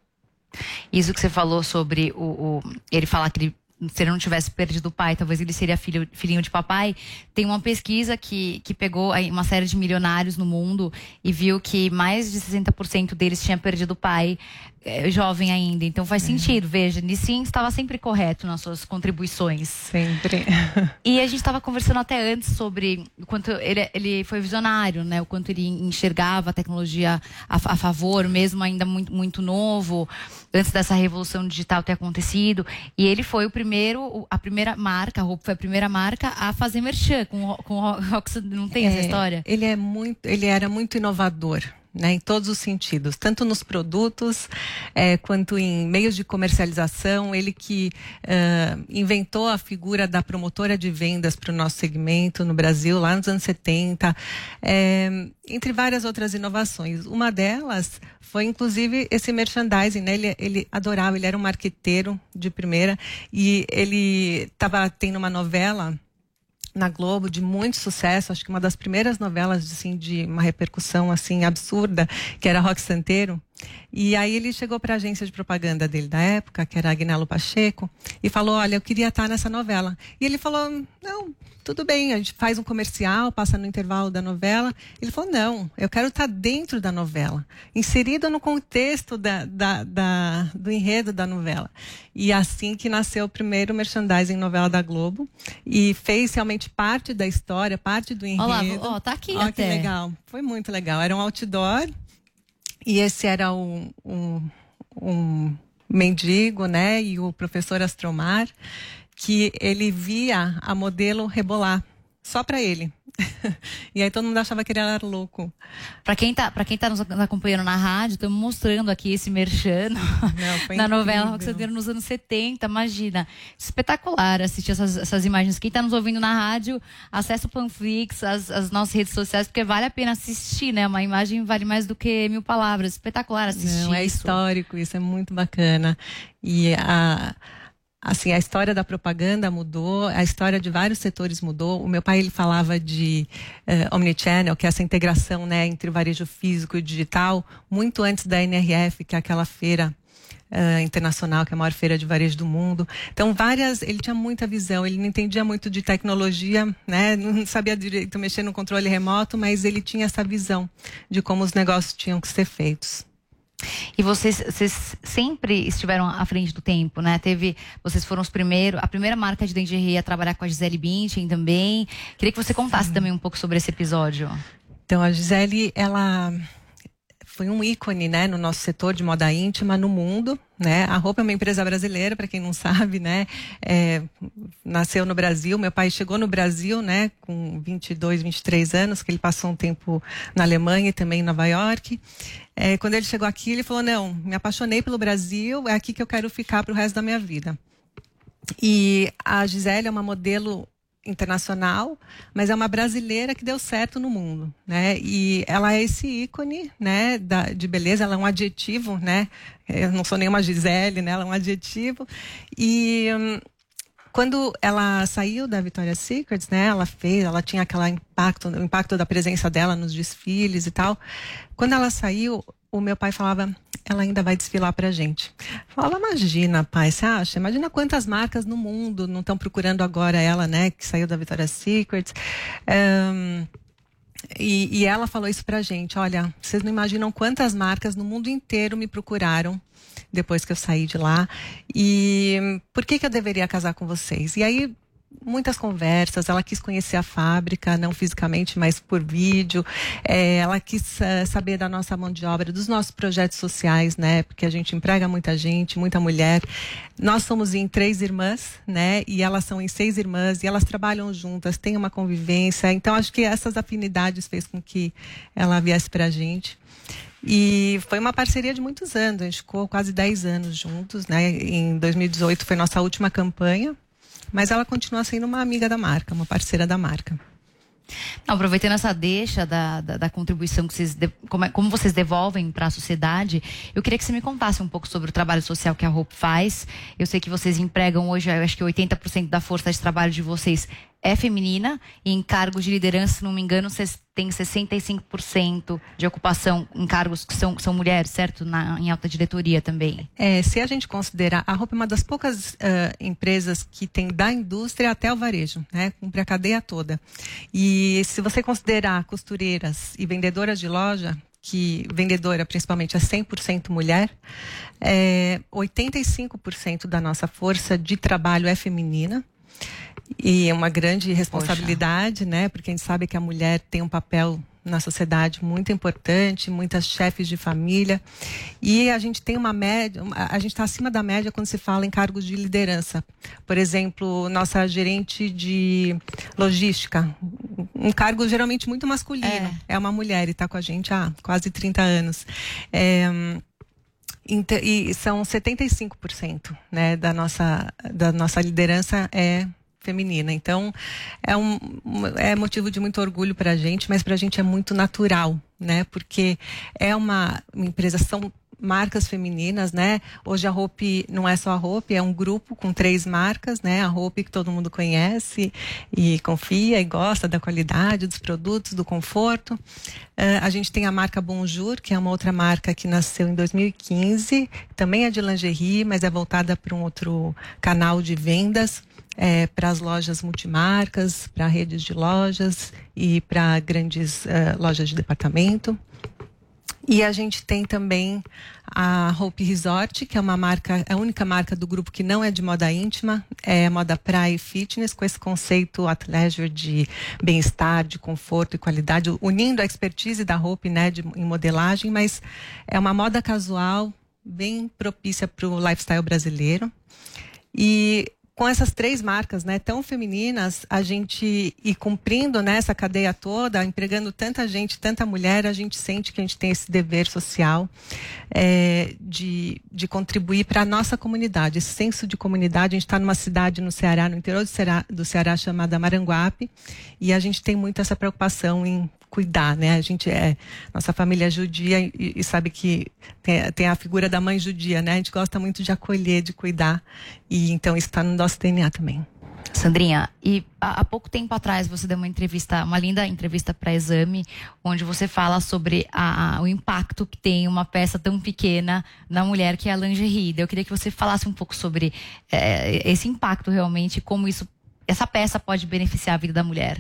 Isso que você falou sobre ele falar que se ele não tivesse perdido o pai, talvez ele seria filhinho de papai. Tem uma pesquisa que pegou uma série de milionários no mundo e viu que mais de 60% deles tinha perdido o pai jovem ainda. Então faz sentido, veja, Nissim estava sempre correto nas suas contribuições. Sempre. E a gente estava conversando até antes sobre o quanto ele foi visionário, né? O quanto ele enxergava a tecnologia a favor, mesmo ainda muito, muito novo, antes dessa revolução digital ter acontecido. E ele foi a primeira marca, a Hope foi a primeira marca a fazer merchan com o Roxanne. Não tem essa história? Ele era muito inovador, né, em todos os sentidos, tanto nos produtos quanto em meios de comercialização. Ele que inventou a figura da promotora de vendas para o nosso segmento no Brasil, lá nos anos 70, entre várias outras inovações. Uma delas foi, inclusive, esse merchandising, né? Ele adorava, ele era um marqueteiro de primeira, e ele estava tendo uma novela na Globo de muito sucesso, acho que uma das primeiras novelas assim, de uma repercussão assim absurda, que era Rock Santeiro. E aí ele chegou para a agência de propaganda dele da época, que era Agnello Pacheco, e falou: olha, eu queria estar nessa novela. E ele falou: não, tudo bem, a gente faz um comercial, passa no intervalo da novela. Ele falou: não, eu quero estar dentro da novela, inserido no contexto do enredo da novela. E assim que nasceu o primeiro merchandising novela da Globo, e fez realmente parte da história, parte do enredo. Olá, tá aqui até. Que legal, foi muito legal. Era um outdoor, e esse era um mendigo, né, e o professor Astromar, que ele via a modelo rebolar, só para ele. E aí todo mundo achava que ele era louco. Para quem tá nos acompanhando na rádio, estamos mostrando aqui esse merchan na novela Rock Santeiro nos anos 70, imagina. Espetacular assistir essas imagens. Quem está nos ouvindo na rádio, acessa o Panflix, as nossas redes sociais, porque vale a pena assistir, né? Uma imagem vale mais do que 1000 palavras. Espetacular assistir. Não, é histórico, isso é muito bacana. E assim, a história da propaganda mudou, a história de vários setores mudou. O meu pai, ele falava de omnichannel, que é essa integração, né, entre o varejo físico e digital, muito antes da NRF, que é aquela feira internacional, que é a maior feira de varejo do mundo. Então, ele tinha muita visão, ele não entendia muito de tecnologia, né, não sabia direito mexer no controle remoto, mas ele tinha essa visão de como os negócios tinham que ser feitos. E vocês sempre estiveram à frente do tempo, né? Vocês foram a primeira marca de lingerie a trabalhar com a Gisele Bündchen também. Queria que você contasse também um pouco sobre esse episódio. Então, a Gisele, ela foi um ícone, né, no nosso setor de moda íntima no mundo, né? A Hope é uma empresa brasileira, para quem não sabe, né? Nasceu no Brasil. Meu pai chegou no Brasil, né, com 22, 23 anos, que ele passou um tempo na Alemanha e também em Nova York. Quando ele chegou aqui, ele falou: não, me apaixonei pelo Brasil, é aqui que eu quero ficar para o resto da minha vida. E a Gisele é uma modelo internacional, mas é uma brasileira que deu certo no mundo, né? E ela é esse ícone, né, de beleza. Ela é um adjetivo, né? Eu não sou nenhuma Gisele, né? Ela é um adjetivo. E quando ela saiu da Victoria's Secret, né? Ela tinha o impacto da presença dela nos desfiles e tal. Quando ela saiu, o meu pai falava: ela ainda vai desfilar pra gente. Eu falava: imagina, pai, você acha? Imagina quantas marcas no mundo não estão procurando agora ela, né, que saiu da Victoria's Secret. E ela falou isso pra gente: olha, vocês não imaginam quantas marcas no mundo inteiro me procuraram depois que eu saí de lá. E por que eu deveria casar com vocês? E aí, muitas conversas. Ela quis conhecer a fábrica, não fisicamente, mas por vídeo. Ela quis saber da nossa mão de obra, dos nossos projetos sociais, né? Porque a gente emprega muita gente, muita mulher. Nós somos em 3 irmãs, né? E elas são em 6 irmãs, e elas trabalham juntas, têm uma convivência. Então, acho que essas afinidades fez com que ela viesse pra gente. E foi uma parceria de muitos anos. A gente ficou quase 10 anos juntos, né? Em 2018 foi nossa última campanha. Mas ela continua sendo uma amiga da marca, uma parceira da marca. Não, aproveitando essa deixa da contribuição que vocês como vocês devolvem para a sociedade, eu queria que você me contasse um pouco sobre o trabalho social que a Hope faz. Eu sei que vocês empregam hoje, eu acho que 80% da força de trabalho de vocês é feminina e em cargos de liderança, se não me engano, tem 65% de ocupação em cargos que são mulheres, certo? Em alta diretoria também. Se a gente considerar, a Hope é uma das poucas empresas que tem da indústria até o varejo, né? Cumpre a cadeia toda. E se você considerar costureiras e vendedoras de loja, que vendedora principalmente é 100% mulher, 85% da nossa força de trabalho é feminina. E é uma grande responsabilidade, né? Porque a gente sabe que a mulher tem um papel na sociedade muito importante, muitas chefes de família. E a gente tem uma média, a gente está acima da média quando se fala em cargos de liderança. Por exemplo, nossa gerente de logística, um cargo geralmente muito masculino. É uma mulher e está com a gente há quase 30 anos. E são 75%, né, da nossa liderança feminina. Então, é motivo de muito orgulho para a gente, mas para a gente é muito natural, né? Porque é uma empresa, são marcas femininas, né? Hoje a Hope não é só a Hope, é um grupo com 3 marcas, né? A Hope que todo mundo conhece e confia e gosta da qualidade dos produtos, do conforto. A gente tem a marca Bonjour, que é uma outra marca que nasceu em 2015, também é de lingerie, mas é voltada para um outro canal de vendas. Para as lojas multimarcas, para redes de lojas e para grandes lojas de departamento. E a gente tem também a Hope Resort, que é uma marca, a única marca do grupo que não é de moda íntima, é moda praia e fitness, com esse conceito athleisure de bem-estar, de conforto e qualidade, unindo a expertise da Hope, né, em modelagem, mas é uma moda casual, bem propícia para o lifestyle brasileiro. E com essas 3 marcas, né, tão femininas, a gente, e cumprindo, né, essa cadeia toda, empregando tanta gente, tanta mulher, a gente sente que a gente tem esse dever social de contribuir para a nossa comunidade, esse senso de comunidade. A gente está numa cidade no Ceará, no interior do Ceará, chamada Maranguape, e a gente tem muito essa preocupação em cuidar, né? A gente nossa família é judia e sabe que tem a figura da mãe judia, né? A gente gosta muito de acolher, de cuidar, e então isso está no nosso DNA também. Sandrinha, e há pouco tempo atrás você deu uma linda entrevista para Exame, onde você fala sobre o impacto que tem uma peça tão pequena na mulher, que é a lingerie. Eu queria que você falasse um pouco sobre esse impacto realmente, como essa peça pode beneficiar a vida da mulher.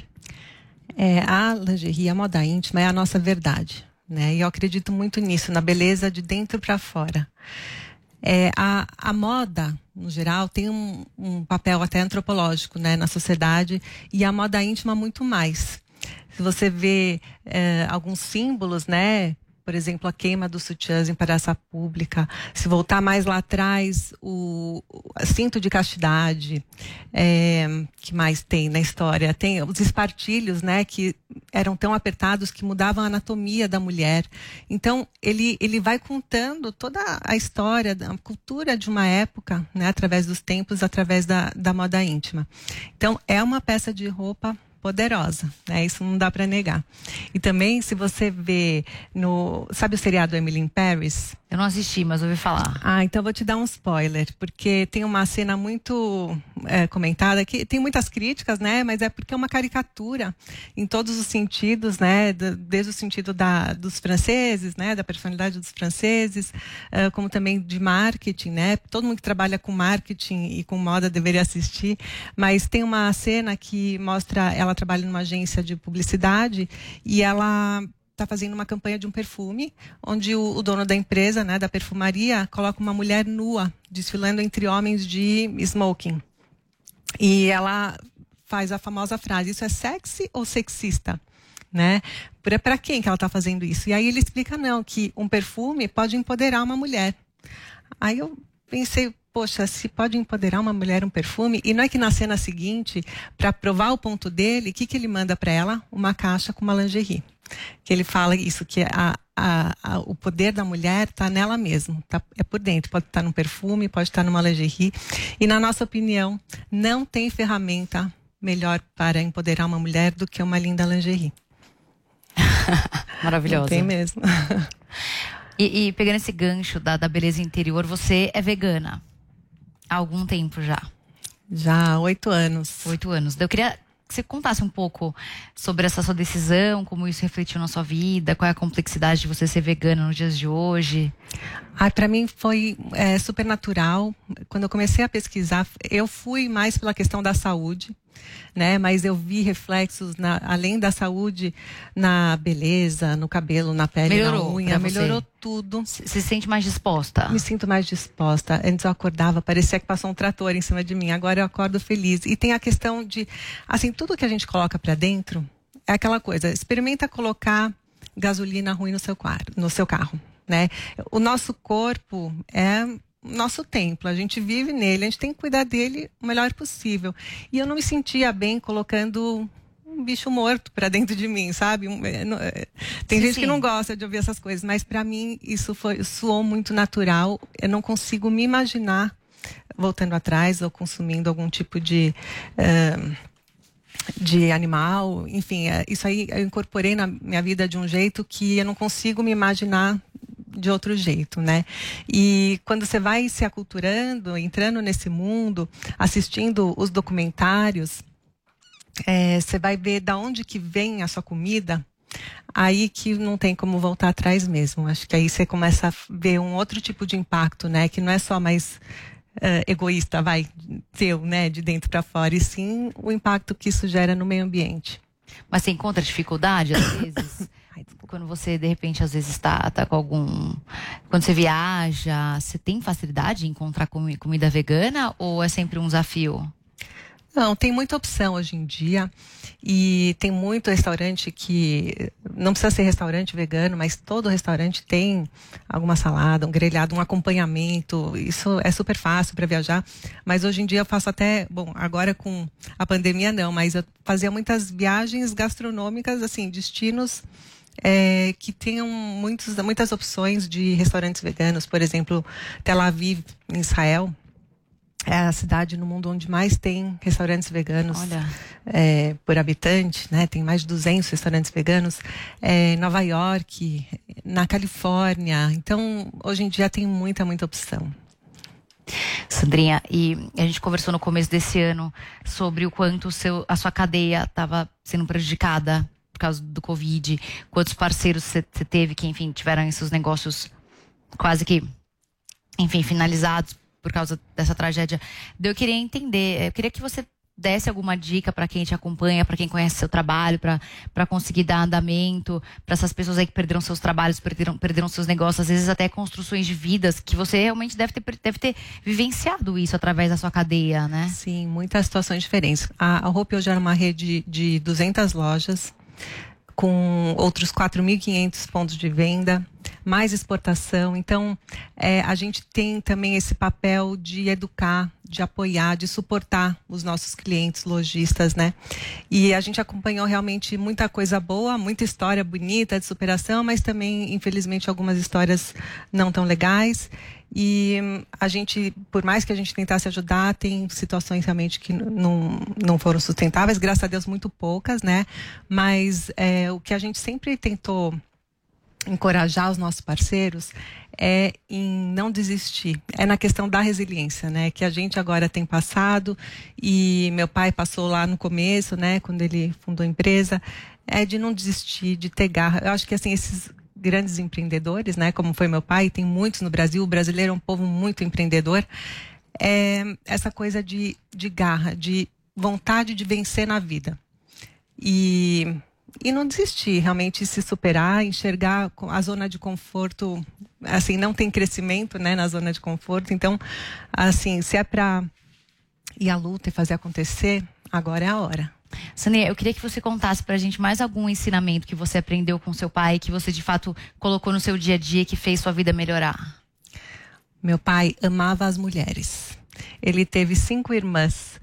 A lingerie, a moda íntima, é a nossa verdade, né? E eu acredito muito nisso, na beleza de dentro para fora. A moda, no geral, tem um papel até antropológico, né, na sociedade, e a moda íntima muito mais. Se você vê alguns símbolos, né, por exemplo, a queima dos sutiãs em praça pública, se voltar mais lá atrás, o cinto de castidade, que mais tem na história? Tem os espartilhos, né, que eram tão apertados que mudavam a anatomia da mulher. Então, ele vai contando toda a história, a cultura de uma época, né, através dos tempos, através da moda íntima. Então, é uma peça de roupa poderosa, né? Isso não dá para negar. E também, se você vê sabe o seriado Emily in Paris? Eu não assisti, mas ouvi falar. Então vou te dar um spoiler, porque tem uma cena muito comentada, que tem muitas críticas, né? Mas é porque é uma caricatura em todos os sentidos, né? Desde o sentido dos franceses, né? Da personalidade dos franceses, como também de marketing, né? Todo mundo que trabalha com marketing e com moda deveria assistir. Mas tem uma cena que mostra, ela trabalha numa agência de publicidade e ela está fazendo uma campanha de um perfume, onde o dono da empresa, né, da perfumaria, coloca uma mulher nua, desfilando entre homens de smoking. E ela faz a famosa frase: isso é sexy ou sexista? Né? Para quem que ela está fazendo isso? E aí ele explica, não, que um perfume pode empoderar uma mulher. Aí eu pensei, poxa, se pode empoderar uma mulher um perfume, e não é que na cena seguinte, para provar o ponto dele, o que ele manda para ela? Uma caixa com uma lingerie. Que ele fala isso, que o poder da mulher está nela mesma, é por dentro, pode estar num perfume, pode estar numa lingerie, e na nossa opinião, não tem ferramenta melhor para empoderar uma mulher do que uma linda lingerie. Maravilhosa. Não tem mesmo. E pegando esse gancho da beleza interior, você é vegana há algum tempo já? Já há 8 anos. 8 anos. Eu queria você contasse um pouco sobre essa sua decisão, como isso refletiu na sua vida, qual é a complexidade de você ser vegana nos dias de hoje. Para mim foi super natural. Quando eu comecei a pesquisar, eu fui mais pela questão da saúde, né? Mas eu vi reflexos, além da saúde, na beleza, no cabelo, na pele, na unha. Melhorou tudo. Se sente mais disposta? Me sinto mais disposta. Antes eu acordava, parecia que passou um trator em cima de mim. Agora eu acordo feliz. E tem a questão de, assim, tudo que a gente coloca para dentro é aquela coisa. Experimenta colocar gasolina ruim no seu carro, né? O nosso corpo é nosso templo, a gente vive nele, a gente tem que cuidar dele o melhor possível. E eu não me sentia bem colocando um bicho morto para dentro de mim, sabe? Tem gente que não gosta de ouvir essas coisas, mas para mim isso soou muito natural. Eu não consigo me imaginar voltando atrás ou consumindo algum tipo de animal, enfim, isso aí eu incorporei na minha vida de um jeito que eu não consigo me imaginar de outro jeito, né? E quando você vai se aculturando, entrando nesse mundo, assistindo os documentários, você vai ver da onde que vem a sua comida, aí que não tem como voltar atrás mesmo. Acho que aí você começa a ver um outro tipo de impacto, né? Que não é só mais egoísta, teu, né? De dentro para fora, e sim o impacto que isso gera no meio ambiente. Mas você encontra dificuldade, às vezes? Quando você, de repente, às vezes tá com algum... Quando você viaja, você tem facilidade em encontrar comida vegana ou é sempre um desafio? Não, tem muita opção hoje em dia e tem muito restaurante que não precisa ser restaurante vegano, mas todo restaurante tem alguma salada, um grelhado, um acompanhamento. Isso é super fácil para viajar, mas hoje em dia eu faço até, bom, agora com a pandemia não, mas eu fazia muitas viagens gastronômicas, assim, destinos que tenham muitas opções de restaurantes veganos. Por exemplo, Tel Aviv, em Israel, é a cidade no mundo onde mais tem restaurantes veganos por habitante, né? Tem mais de 200 restaurantes veganos. Nova York, na Califórnia. Então, hoje em dia tem muita opção. Sandrinha, e a gente conversou no começo desse ano sobre o quanto a sua cadeia estava sendo prejudicada por causa do Covid. Quantos parceiros você teve que, enfim, tiveram esses negócios quase que, enfim, finalizados por causa dessa tragédia. Eu queria entender, eu queria que você desse alguma dica para quem te acompanha, para quem conhece seu trabalho, para conseguir dar andamento, para essas pessoas aí que perderam seus trabalhos, perderam seus negócios, às vezes até construções de vidas, que você realmente deve ter vivenciado isso através da sua cadeia, né? Sim, muitas situações diferentes. A Hope hoje era uma rede de 200 lojas, com outros 4.500 pontos de venda, mais exportação. Então, a gente tem também esse papel de educar, de apoiar, de suportar os nossos clientes, lojistas, né? E a gente acompanhou realmente muita coisa boa, muita história bonita de superação, mas também, infelizmente, algumas histórias não tão legais. E a gente, por mais que a gente tentasse ajudar, tem situações realmente que não foram sustentáveis, graças a Deus muito poucas, né? Mas o que a gente sempre tentou encorajar os nossos parceiros é em não desistir, é na questão da resiliência, né? Que a gente agora tem passado, e meu pai passou lá no começo, né? Quando ele fundou a empresa, de não desistir, de ter garra. Eu acho que assim, esses grandes empreendedores, né? Como foi meu pai, tem muitos no Brasil, o brasileiro é um povo muito empreendedor, essa coisa de garra, de vontade de vencer na vida. E não desistir, realmente se superar, enxergar a zona de conforto, assim, não tem crescimento, né, na zona de conforto. Então, assim, se é para ir à luta e fazer acontecer, agora é a hora. Sandrinha, eu queria que você contasse pra gente mais algum ensinamento que você aprendeu com seu pai, que você de fato colocou no seu dia a dia, que fez sua vida melhorar. Meu pai amava as mulheres. Ele teve 5 irmãs,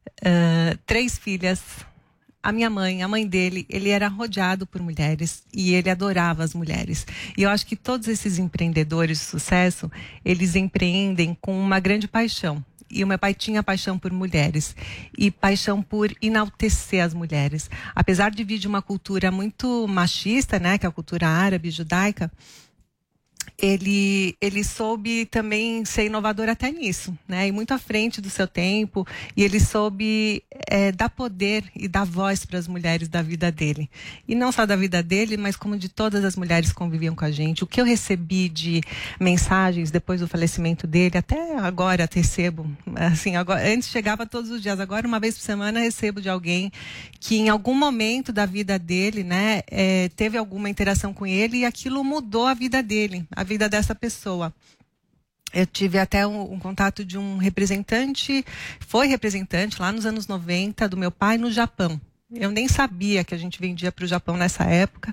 3 filhas. A mãe dele, ele era rodeado por mulheres e ele adorava as mulheres. E eu acho que todos esses empreendedores de sucesso, eles empreendem com uma grande paixão. E o meu pai tinha paixão por mulheres e paixão por enaltecer as mulheres. Apesar de vir de uma cultura muito machista, né, que é a cultura árabe, judaica, ele soube também ser inovador até nisso, né? E muito à frente do seu tempo. E ele soube dar poder e dar voz para as mulheres da vida dele. E não só da vida dele, mas como de todas as mulheres que conviviam com a gente. O que eu recebi de mensagens depois do falecimento dele, até agora recebo, assim, agora, antes chegava todos os dias, agora uma vez por semana recebo de alguém que em algum momento da vida dele, né, teve alguma interação com ele e aquilo mudou a vida dele, a vida dessa pessoa. Eu tive até um contato de um representante, foi representante lá nos anos 90 do meu pai no Japão. Eu nem sabia que a gente vendia para o Japão nessa época.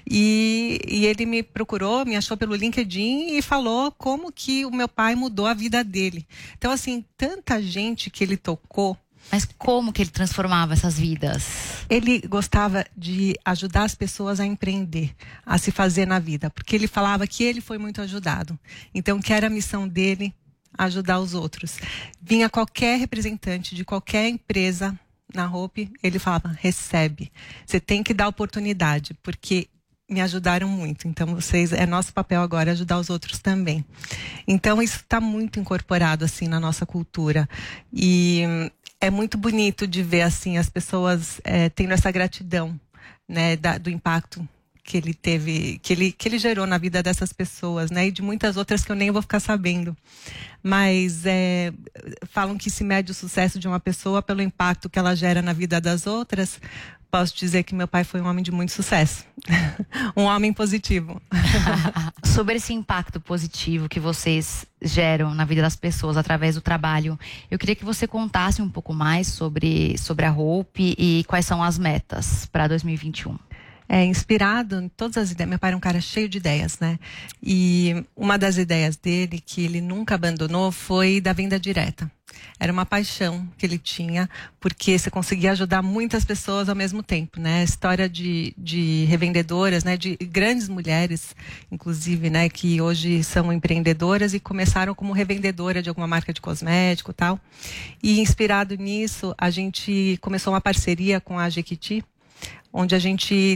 E ele me procurou, me achou pelo LinkedIn e falou como que o meu pai mudou a vida dele. Então, assim, tanta gente que ele tocou. Mas como que ele transformava essas vidas? Ele gostava de ajudar as pessoas a empreender, a se fazer na vida. Porque ele falava que ele foi muito ajudado. Então, que era a missão dele ajudar os outros. Vinha qualquer representante de qualquer empresa na Hope, ele falava, recebe. Você tem que dar oportunidade, porque me ajudaram muito. Então, é nosso papel agora ajudar os outros também. Então, isso está muito incorporado, assim, na nossa cultura. E é muito bonito de ver, assim, as pessoas tendo essa gratidão, né, do impacto que ele teve, que ele gerou na vida dessas pessoas, né, e de muitas outras que eu nem vou ficar sabendo. Mas falam que se mede o sucesso de uma pessoa pelo impacto que ela gera na vida das outras. Posso dizer que meu pai foi um homem de muito sucesso. Um homem positivo. Sobre esse impacto positivo que vocês geram na vida das pessoas através do trabalho, eu queria que você contasse um pouco mais sobre a Hope e quais são as metas para 2021. Inspirado em todas as ideias. Meu pai era um cara cheio de ideias, né? E uma das ideias dele, que ele nunca abandonou, foi da venda direta. Era uma paixão que ele tinha, porque você conseguia ajudar muitas pessoas ao mesmo tempo, né? A história de revendedoras, né? De grandes mulheres, inclusive, né? Que hoje são empreendedoras e começaram como revendedora de alguma marca de cosmético e tal. E inspirado nisso, a gente começou uma parceria com a Jequiti, onde a gente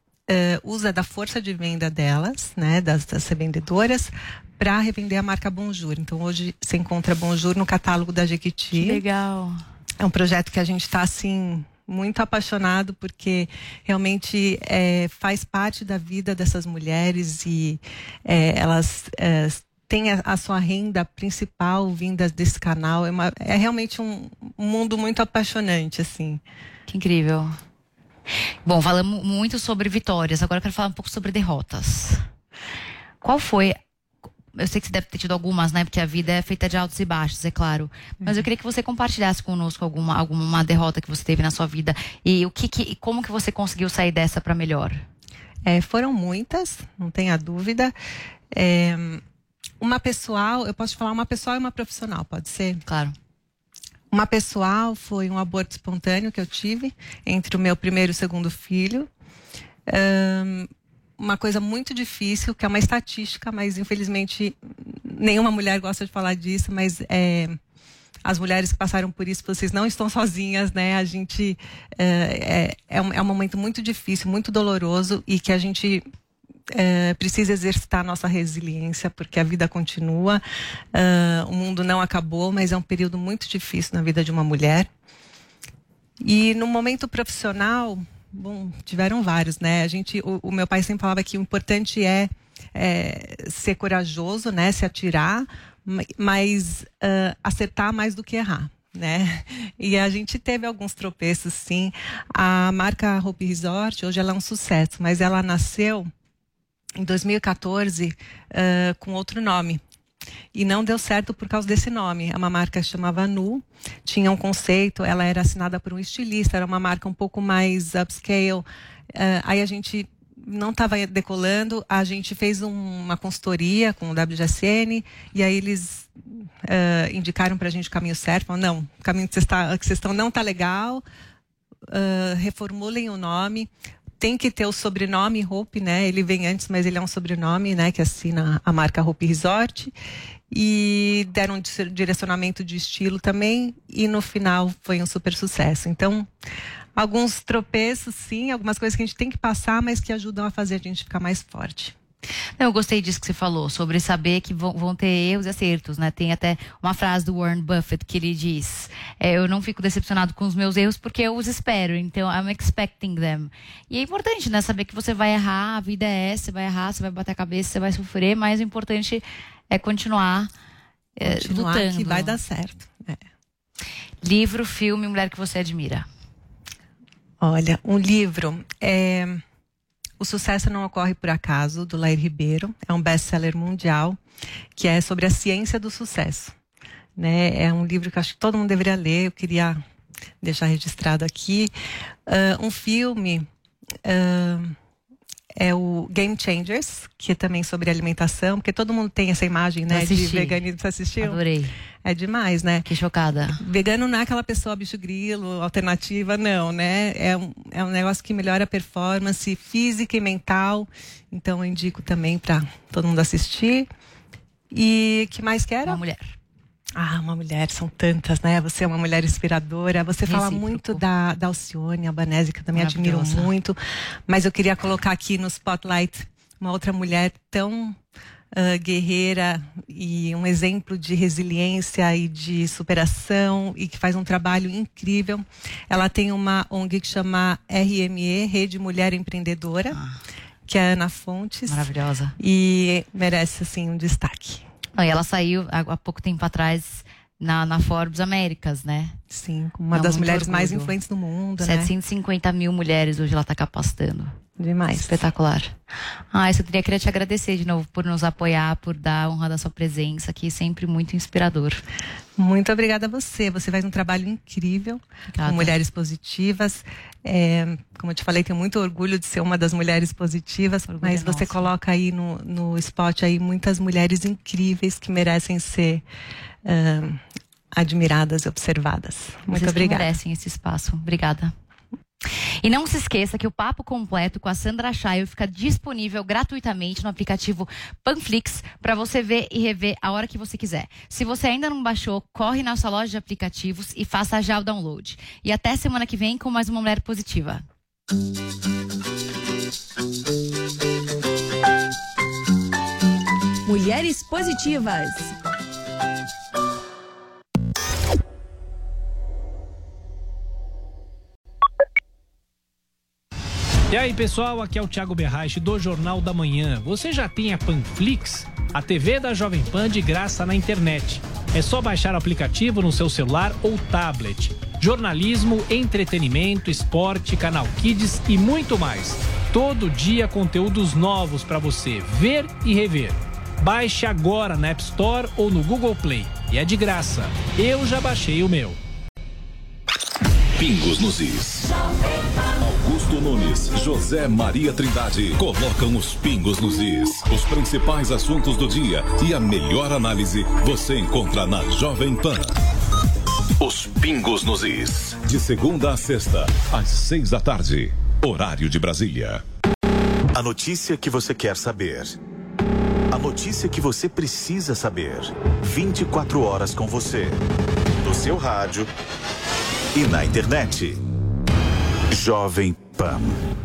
usa da força de venda delas, né, das revendedoras, para revender a marca Bonjour. Então, hoje você encontra Bonjour no catálogo da Jequiti. Que legal! É um projeto que a gente está, assim, muito apaixonado, porque realmente faz parte da vida dessas mulheres e elas têm a sua renda principal vinda desse canal. É realmente um mundo muito apaixonante, assim. Que incrível! Bom, falamos muito sobre vitórias, agora eu quero falar um pouco sobre derrotas. Qual foi... Eu sei que você deve ter tido algumas, né? Porque a vida é feita de altos e baixos, é claro. Mas eu queria que você compartilhasse conosco alguma derrota que você teve na sua vida e como que você conseguiu sair dessa para melhor. Foram muitas, não tenha dúvida. Uma pessoal, eu posso te falar uma pessoal e uma profissional, pode ser? Claro. Uma pessoal foi um aborto espontâneo que eu tive entre o meu primeiro e o segundo filho. Uma coisa muito difícil, que é uma estatística, mas infelizmente nenhuma mulher gosta de falar disso, mas as mulheres que passaram por isso, vocês não estão sozinhas, né? A gente é um momento muito difícil, muito doloroso e que a gente precisa exercitar a nossa resiliência, porque a vida continua, o mundo não acabou, mas é um período muito difícil na vida de uma mulher. E no momento profissional, bom, tiveram vários, né? O meu pai sempre falava que o importante é ser corajoso, né? Se atirar, mas acertar mais do que errar, né? E a gente teve alguns tropeços, sim. A marca Hope Resort, hoje ela é um sucesso, mas ela nasceu em 2014 com outro nome. E não deu certo por causa desse nome. É uma marca que chamava Nu, tinha um conceito, ela era assinada por um estilista, era uma marca um pouco mais upscale. Aí a gente não estava decolando, a gente fez uma consultoria com o WGSN, e aí eles indicaram pra gente o caminho certo. Falaram, não, o caminho que vocês estão não tá legal, reformulem o nome. Tem que ter o sobrenome Hope, né? Ele vem antes, mas ele é um sobrenome, né? Que assina a marca Hope Resort. E deram um direcionamento de estilo também. E no final foi um super sucesso. Então, alguns tropeços, sim. Algumas coisas que a gente tem que passar, mas que ajudam a fazer a gente ficar mais forte. Eu gostei disso que você falou, sobre saber que vão ter erros e acertos, né? Tem até uma frase do Warren Buffett que ele diz: eu não fico decepcionado com os meus erros porque eu os espero, então I'm expecting them. E é importante, né? Saber que você vai errar, a vida é essa, você vai errar, você vai bater a cabeça, você vai sofrer, mas o importante é continuar lutando. Que vai dar certo. Livro, filme, mulher que você admira. Olha, um livro O Sucesso Não Ocorre Por Acaso, do Lair Ribeiro. É um best-seller mundial, que é sobre a ciência do sucesso. Né? É um livro que eu acho que todo mundo deveria ler, eu queria deixar registrado aqui. Um filme é o Game Changers, que é também sobre alimentação, porque todo mundo tem essa imagem, né, de veganismo. Você assistiu? Adorei. É demais, né? Que chocada. Vegano não é aquela pessoa bicho grilo, alternativa, não, né? É um negócio que melhora a performance física e mental. Então eu indico também para todo mundo assistir. E que mais que era? Uma mulher. Uma mulher, são tantas, né? Você é uma mulher inspiradora. Você fala muito da Alcione Albanese, que eu também admiro muito. Mas eu queria colocar aqui no spotlight uma outra mulher tão guerreira e um exemplo de resiliência e de superação, e que faz um trabalho incrível. Ela tem uma ONG que chama RME, Rede Mulher Empreendedora, que é a Ana Fontes. Maravilhosa. E merece, assim, um destaque. E ela saiu há pouco tempo atrás na Forbes Américas, né? Sim, uma das mulheres mais influentes do mundo, 750 mil mulheres hoje ela está capacitando. Demais. Espetacular. Eu queria te agradecer de novo por nos apoiar, por dar a honra da sua presença aqui, sempre muito inspirador. Muito obrigada a você. Você faz um trabalho incrível com mulheres positivas. Como eu te falei, tenho muito orgulho de ser uma das mulheres positivas, mas você coloca aí no spot aí muitas mulheres incríveis que merecem ser admiradas e observadas. Muito obrigada. Vocês merecem esse espaço. Obrigada. E não se esqueça que o papo completo com a Sandra Chayo fica disponível gratuitamente no aplicativo Panflix para você ver e rever a hora que você quiser. Se você ainda não baixou, corre na sua loja de aplicativos e faça já o download. E até semana que vem com mais uma Mulher Positiva. Mulheres Positivas. E aí, pessoal, aqui é o Thiago Berraich do Jornal da Manhã. Você já tem a Panflix? A TV da Jovem Pan de graça na internet. É só baixar o aplicativo no seu celular ou tablet. Jornalismo, entretenimento, esporte, canal Kids e muito mais. Todo dia conteúdos novos para você ver e rever. Baixe agora na App Store ou no Google Play. E é de graça. Eu já baixei o meu. Pingos nos Is. Augusto Nunes, José Maria Trindade colocam os pingos nos Is. Os principais assuntos do dia e a melhor análise você encontra na Jovem Pan. Os Pingos nos Is. De segunda a sexta, às 6 da tarde. Horário de Brasília. A notícia que você quer saber. A notícia que você precisa saber. 24 horas com você. No seu rádio e na internet. Jovem Pan.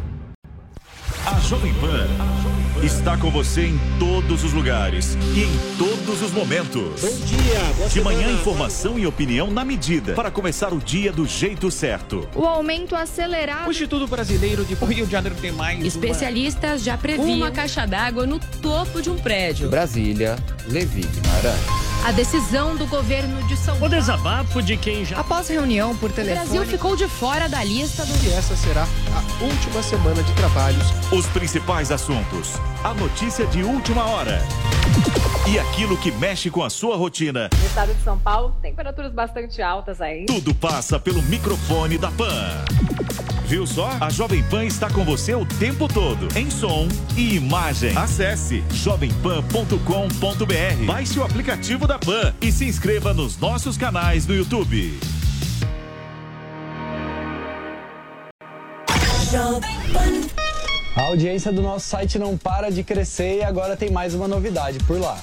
A Jovem Pan está com você em todos os lugares e em todos os momentos. Bom dia, de manhã, informação e opinião na medida para começar o dia do jeito certo. O aumento acelerado. O Instituto Brasileiro de Rio de Janeiro tem mais. Especialistas já previam uma caixa d'água no topo de um prédio. Brasília, Levi Guimarães. A decisão do governo de São Paulo. O desabafo de quem já... Após reunião por telefone, o Brasil ficou de fora da lista do... E essa será a última semana de trabalhos. Os principais assuntos. A notícia de última hora. E aquilo que mexe com a sua rotina. No estado de São Paulo, temperaturas bastante altas aí. Tudo passa pelo microfone da Pan. Viu só? A Jovem Pan está com você o tempo todo, em som e imagem. Acesse jovempan.com.br, baixe o aplicativo da Pan e se inscreva nos nossos canais no YouTube. A audiência do nosso site não para de crescer e agora tem mais uma novidade por lá.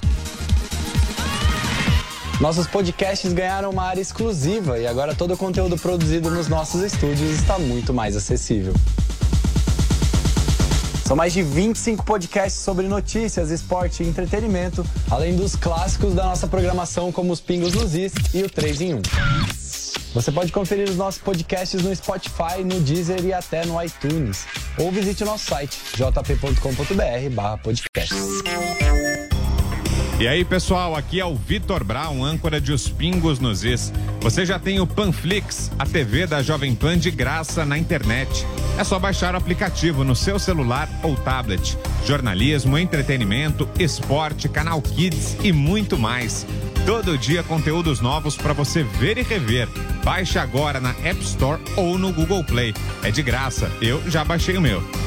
Nossos podcasts ganharam uma área exclusiva e agora todo o conteúdo produzido nos nossos estúdios está muito mais acessível. São mais de 25 podcasts sobre notícias, esporte e entretenimento, além dos clássicos da nossa programação, como os Pingos nos Is e o 3 em 1. Você pode conferir os nossos podcasts no Spotify, no Deezer e até no iTunes. Ou visite o nosso site, jp.com.br/podcasts. E aí, pessoal, aqui é o Vitor Brown, âncora de Os Pingos nos Is. Você já tem o Panflix, a TV da Jovem Pan de graça na internet. É só baixar o aplicativo no seu celular ou tablet. Jornalismo, entretenimento, esporte, canal Kids e muito mais. Todo dia conteúdos novos para você ver e rever. Baixe agora na App Store ou no Google Play. É de graça, eu já baixei o meu.